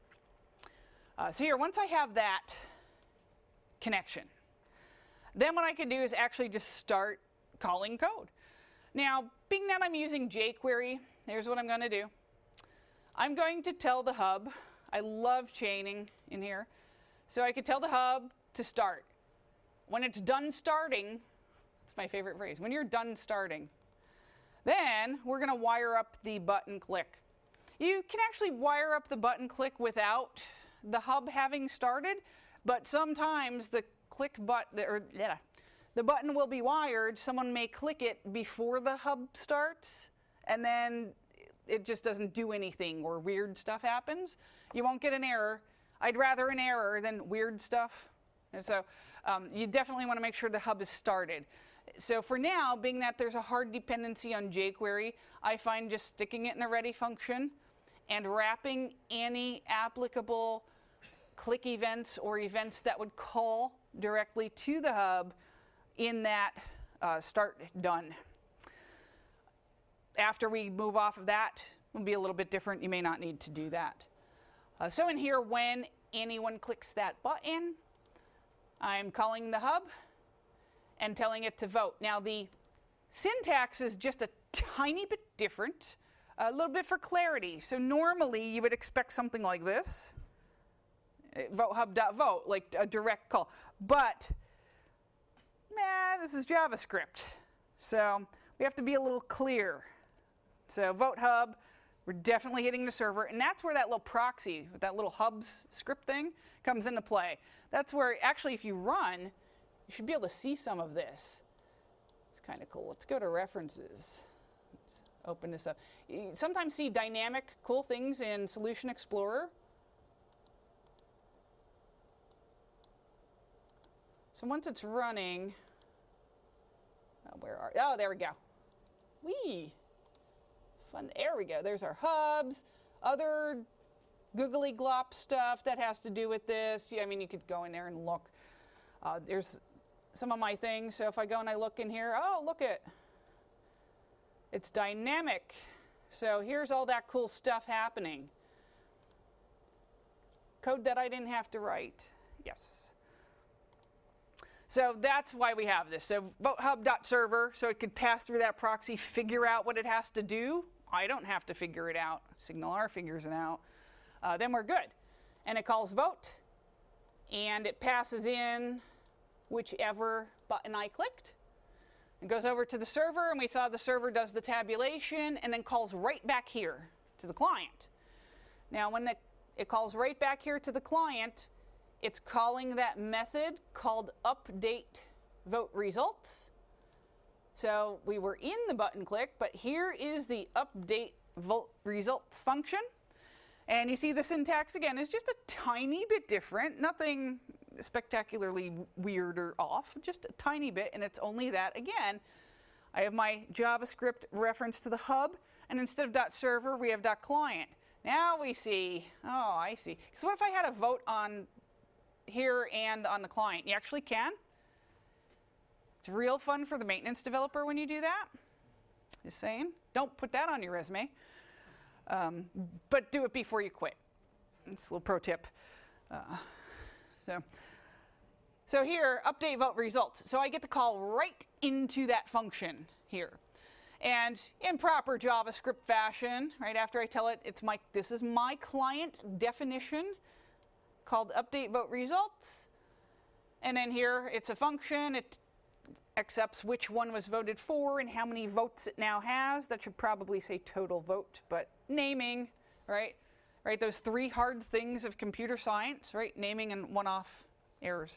So here, once I have that connection, then what I can do is actually just start calling code. Now, being that I'm using jQuery, here's what I'm going to do. I'm going to tell the hub, I love chaining in here, so I could tell the hub to start. When it's done starting, it's my favorite phrase, when you're done starting, then we're going to wire up the button click. You can actually wire up the button click without the hub having started, but sometimes the click button, the button will be wired. Someone may click it before the hub starts, and then it just doesn't do anything, or weird stuff happens. You won't get an error. I'd rather an error than weird stuff. And so you definitely want to make sure the hub is started. So for now, being that there's a hard dependency on jQuery, I find just sticking it in a ready function and wrapping any applicable click events or events that would call directly to the hub in that start done. After we move off of that, it'll be a little bit different. You may not need to do that. So in here, when anyone clicks that button, I'm calling the hub and telling it to vote. Now, the syntax is just a tiny bit different, a little bit for clarity. So normally, you would expect something like this. Vote hub.vote, like a direct call. But, this is JavaScript. So we have to be a little clear. So vote hub, we're definitely hitting the server. And that's where that little proxy, that little hubs script thing, comes into play. That's where, actually, if you run, you should be able to see some of this. It's kind of cool. Let's go to references. Let's open this up. You sometimes see dynamic, cool things in Solution Explorer. So once it's running, there we go. Whee! Fun. There we go. There's our hubs. Other googly glop stuff that has to do with this. I mean, you could go in there and look. There's some of my things. So if I go and I look in here, look it. It's dynamic. So here's all that cool stuff happening. Code that I didn't have to write. Yes. So that's why we have this. So VoteHub.server, so it could pass through that proxy, figure out what it has to do. I don't have to figure it out. SignalR figures it out. Then we're good. And it calls vote, and it passes in whichever button I clicked. It goes over to the server, and we saw the server does the tabulation and then calls right back here to the client. Now, when it calls right back here to the client, it's calling that method called update vote results. So we were in the button click, but here is the update vote results function. And you see the syntax again is just a tiny bit different, nothing spectacularly weird or off, just a tiny bit, and it's only that. Again, I have my JavaScript reference to the hub, and instead of .server, we have .client. Now we see, oh, I see. Because what if I had a vote on here and on the client? You actually can. It's real fun for the maintenance developer when you do that. Just saying. Don't put that on your resume. But do it before you quit. It's a little pro tip. So here, update vote results. So I get to call right into that function here. And in proper JavaScript fashion, right after I tell it, this is my client definition called update vote results. And then here, it's a function. It accepts which one was voted for and how many votes it now has. That should probably say total vote, but naming, right? Right, those three hard things of computer science, right? Naming and one-off errors.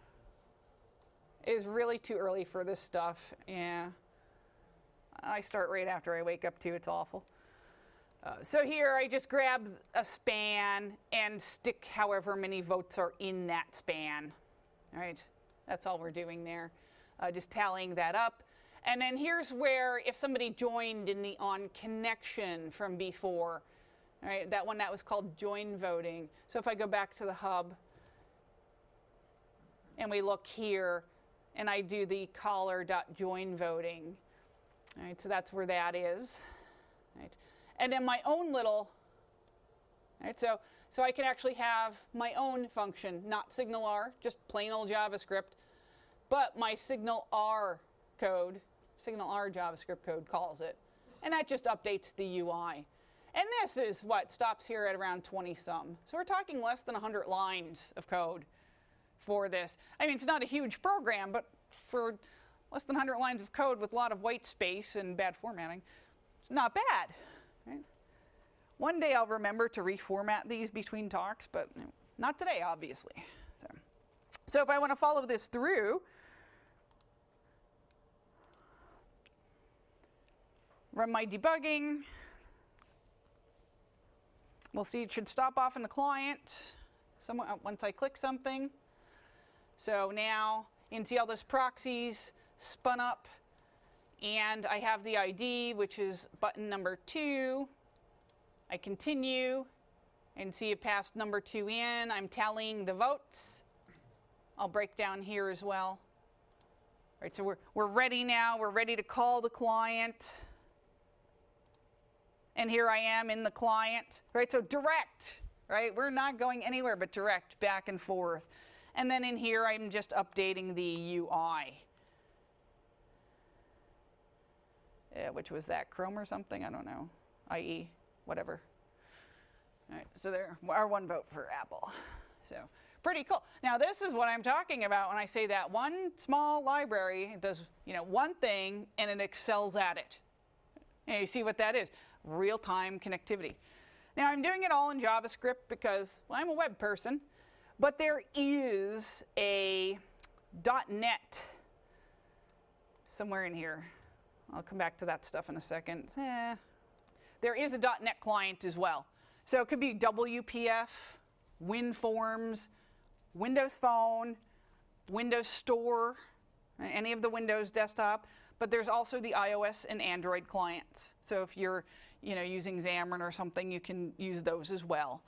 It is really too early for this stuff. Yeah. I start right after I wake up too. It's awful. So here I just grab a span and stick however many votes are in that span. All right, that's all we're doing there. Just tallying that up. And then here's where if somebody joined in the on connection from before, right, that one that was called join voting. So if I go back to the hub and we look here and I do the caller.join voting, all right, so that's where that is. Right. And then my own little, right, so I can actually have my own function, not signal R, just plain old JavaScript. But my signal R JavaScript code calls it. And that just updates the UI. And this is what stops here at around 20-some. So we're talking less than 100 lines of code for this. I mean, it's not a huge program, but for less than 100 lines of code with a lot of white space and bad formatting, it's not bad. Right? One day I'll remember to reformat these between talks, but not today, obviously. So if I want to follow this through, run my debugging. We'll see it should stop off in the client once I click something. So now you can see all those proxies spun up, and I have the ID, which is button number 2. I continue and see it passed number 2 in. I'm tallying the votes. I'll break down here as well. Right, so we're ready now. We're ready to call the client. And here I am in the client. Right, so direct. Right, we're not going anywhere but direct, back and forth. And then in here, I'm just updating the UI. Which was that, Chrome or something? I don't know. IE, whatever. All right, so there, our one vote for Apple. So pretty cool. Now this is what I'm talking about when I say that one small library does, one thing and it excels at it. And you see what that is, real-time connectivity. Now I'm doing it all in JavaScript because, well, I'm a web person, but there is a .NET somewhere in here. I'll come back to that stuff in a second. There is a .NET client as well. So it could be WPF, WinForms, Windows Phone, Windows Store, any of the Windows desktop, but there's also the iOS and Android clients. So if you're using Xamarin or something, you can use those as well.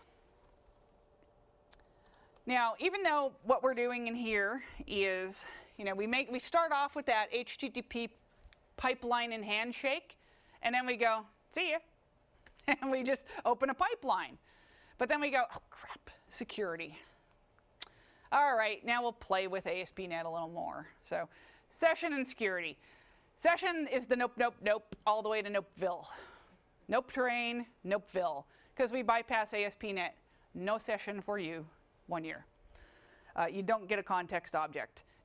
Now, even though what we're doing in here is, we start off with that HTTP pipeline and handshake, and then we go, see ya, and we just open a pipeline. But then we go, oh crap, security. All right, now we'll play with ASP.NET a little more. So session and security. Session is the nope, nope, nope, all the way to nopeville. Nope train, nopeville. Because we bypass ASP.NET, no session for you, 1 year. You don't get a context object.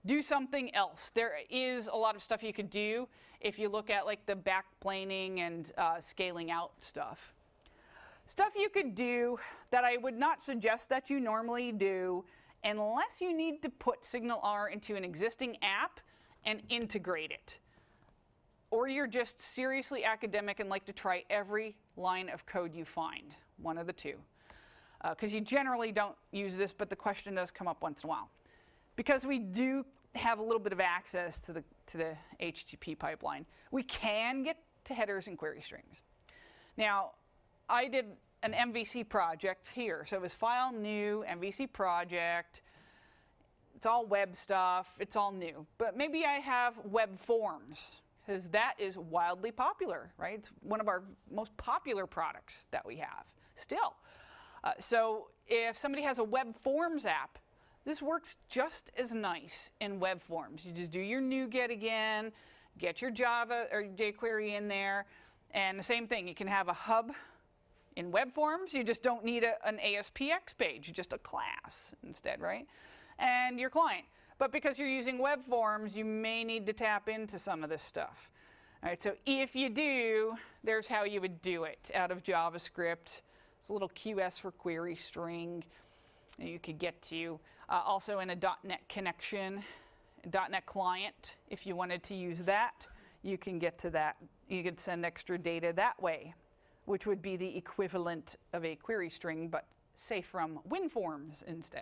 do something else. There is a lot of stuff you could do if you look at like the backplaning and scaling out stuff. Stuff you could do that I would not suggest that you normally do unless you need to put SignalR into an existing app and integrate it. Or you're just seriously academic and like to try every line of code you find, one of the two. Because you generally don't use this, but the question does come up once in a while. Because we do have a little bit of access to the HTTP pipeline, we can get to headers and query strings. Now, I did an MVC project here. So it was file new, MVC project. It's all web stuff. It's all new. But maybe I have web forms, because that is wildly popular, right? It's one of our most popular products that we have still. So if somebody has a web forms app, this works just as nice in web forms. You just do your NuGet again, get your Java or jQuery in there, and the same thing. You can have a hub in web forms. You just don't need an ASPX page, just a class instead, right? And your client. But because you're using web forms, you may need to tap into some of this stuff. All right, so if you do, there's how you would do it out of JavaScript. It's a little QS for query string you could get to. Also in a .NET connection, a .NET client, if you wanted to use that, you can get to that. You could send extra data that way, which would be the equivalent of a query string, but say from WinForms instead.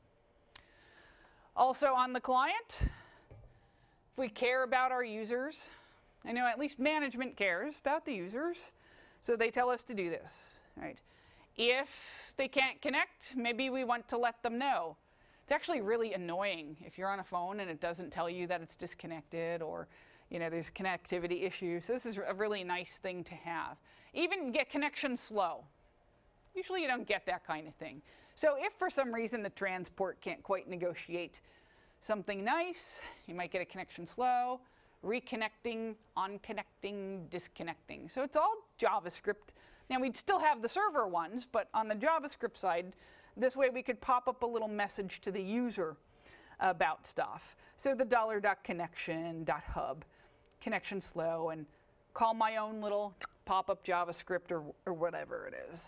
Also on the client, if we care about our users, I know at least management cares about the users, so they tell us to do this, right? If they can't connect, maybe we want to let them know. It's actually really annoying if you're on a phone and it doesn't tell you that it's disconnected, or there's connectivity issues. So this is a really nice thing to have. Even get connection slow. Usually you don't get that kind of thing. So if for some reason the transport can't quite negotiate something nice, you might get a connection slow, reconnecting, unconnecting, disconnecting. So it's all JavaScript. Now we'd still have the server ones, but on the JavaScript side, this way we could pop up a little message to the user about stuff. So the $.connection.hub, connection slow, and call my own little pop-up JavaScript or whatever it is.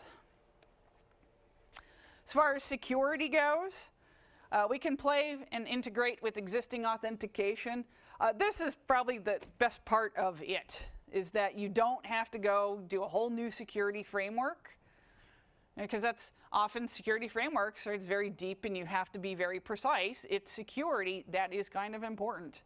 As far as security goes, we can play and integrate with existing authentication. This is probably the best part of it, is that you don't have to go do a whole new security framework, because that's often security frameworks, right? It's very deep and you have to be very precise. It's security that is kind of important.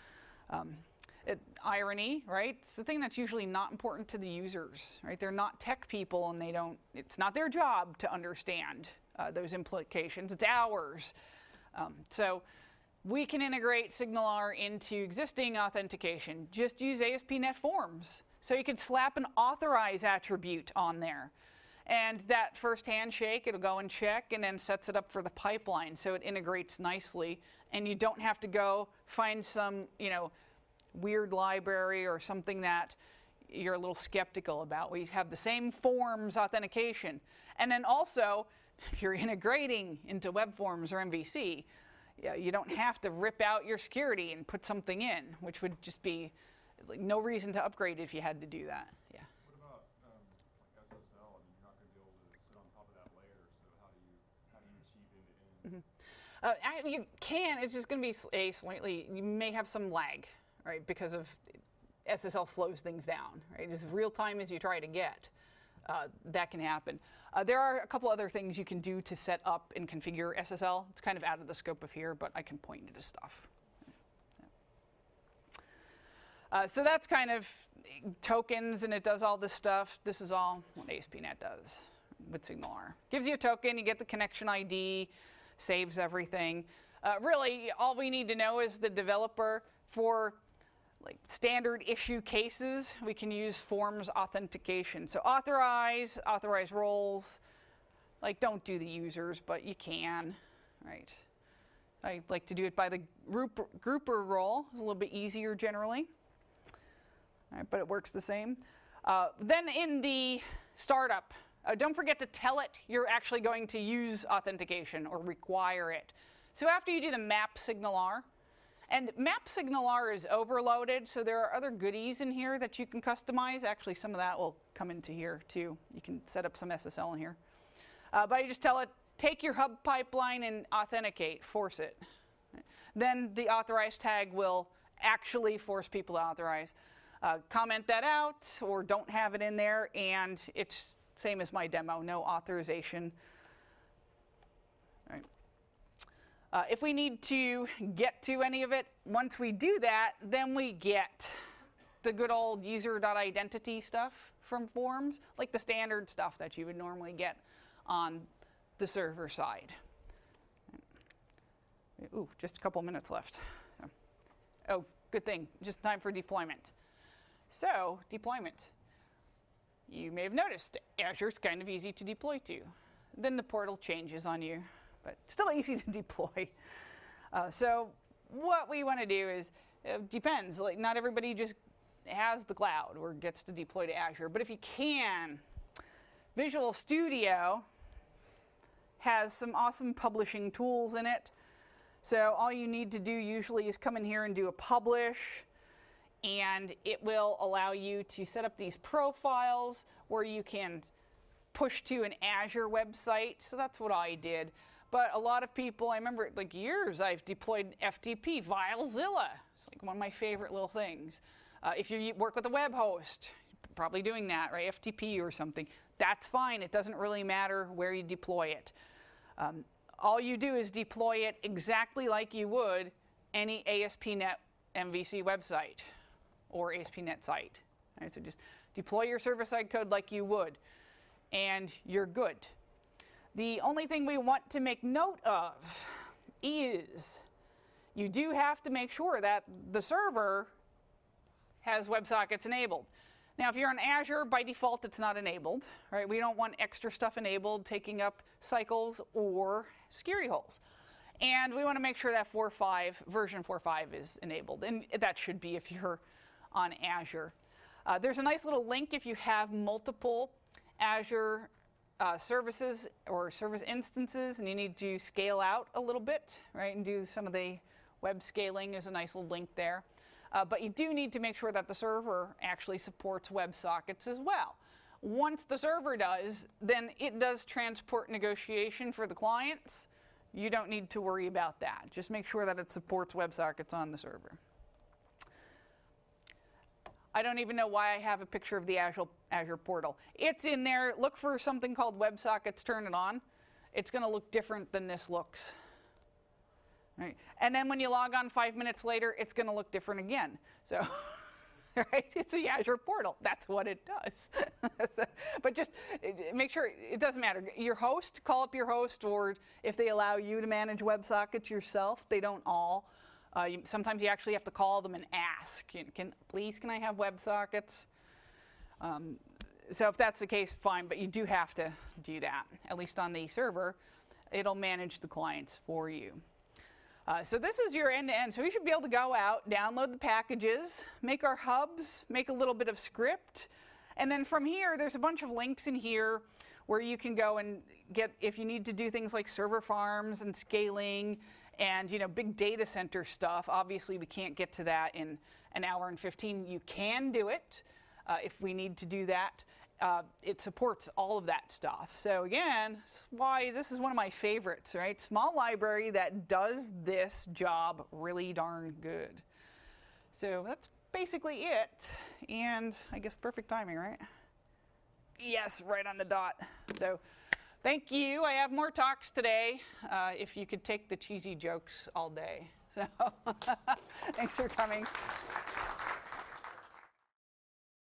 Irony, right? It's the thing that's usually not important to the users, right? They're not tech people and it's not their job to understand those implications. It's ours. So we can integrate SignalR into existing authentication. Just use ASP.NET Forms. So you could slap an authorize attribute on there. And that first handshake, it'll go and check and then sets it up for the pipeline. So it integrates nicely. And you don't have to go find some, weird library or something that you're a little skeptical about. We have the same forms authentication. And then also, if you're integrating into web forms or MVC, you don't have to rip out your security and put something in, which would just be like no reason to upgrade if you had to do that. Yeah. What about like SSL? I mean, you're not going to be able to sit on top of that layer. So how do you achieve end-to-end? You can. It's just going to be slightly. You may have some lag, right? Because of SSL slows things down, right? As real time as you try to get, that can happen. There are a couple other things you can do to set up and configure SSL. It's kind of out of the scope of here, but I can point you to stuff. So that's kind of tokens, and it does all this stuff. This is all what ASP.NET does with SignalR. Gives you a token, you get the connection ID, saves everything. Really, all we need to know is the developer. For like standard issue cases, we can use forms authentication. So authorize roles. Like, don't do the users, but you can, right? I like to do it by the grouper role. It's a little bit easier generally, all right, but it works the same. Then in the startup, don't forget to tell it you're actually going to use authentication or require it. So after you do the map SignalR, And MapSignalR is overloaded, so there are other goodies in here that you can customize. Actually, some of that will come into here too. You can set up some SSL in here. But you just tell it, take your hub pipeline and authenticate, force it. Then the authorize tag will actually force people to authorize. Comment that out or don't have it in there, and it's same as my demo, no authorization. All right. If we need to get to any of it, once we do that, then we get the good old user.identity stuff from forms, like the standard stuff that you would normally get on the server side. Ooh, just a couple minutes left. So, oh, good thing, just time for deployment. So, deployment. You may have noticed Azure's kind of easy to deploy to. Then the portal changes on you, but still easy to deploy. So what we want to do is, it depends, like not everybody just has the cloud or gets to deploy to Azure, but if you can, Visual Studio has some awesome publishing tools in it. So all you need to do usually is come in here and do a publish, and it will allow you to set up these profiles where you can push to an Azure website. So that's what I did. But a lot of people, I remember like years I've deployed FTP, FileZilla. It's like one of my favorite little things. If you work with a web host, you're probably doing that, right? FTP or something. That's fine. It doesn't really matter where you deploy it. All you do is deploy it exactly like you would any ASP.NET MVC website or ASP.NET site. Right, so just deploy your server-side code like you would, and you're good. The only thing we want to make note of is you do have to make sure that the server has WebSockets enabled. Now, if you're on Azure, by default, it's not enabled. Right? We don't want extra stuff enabled, taking up cycles or security holes. And we want to make sure that version 4.5 is enabled. And that should be if you're on Azure. There's a nice little link if you have multiple Azure services or service instances and you need to scale out a little bit, right, and do some of the web scaling. Is a nice little link there. But you do need to make sure that the server actually supports WebSockets as well. Once the server does, then it does transport negotiation for the clients. You don't need to worry about that. Just make sure that it supports WebSockets on the server. I don't even know why I have a picture of the Azure portal. It's in there. Look for something called WebSockets, turn it on. It's going to look different than this looks. Right? And then when you log on 5 minutes later, it's going to look different again. So, right? It's the Azure portal. That's what it does. But just make sure, it doesn't matter. Your host, call up your host, or if they allow you to manage WebSockets yourself, they don't all. Sometimes you actually have to call them and ask, please, can I have WebSockets? So if that's the case, fine, but you do have to do that. At least on the server, it'll manage the clients for you. So this is your end-to-end. So we should be able to go out, download the packages, make our hubs, make a little bit of script. And then from here, there's a bunch of links in here where you can go and get, if you need to do things like server farms and scaling and big data center stuff. Obviously, we can't get to that in an hour and 15. You can do it if we need to do that. It supports all of that stuff. So again, that's why this is one of my favorites, right? Small library that does this job really darn good. So that's basically it. And I guess perfect timing, right? Yes, right on the dot. So thank you. I have more talks today. If you could take the cheesy jokes all day. So thanks for coming.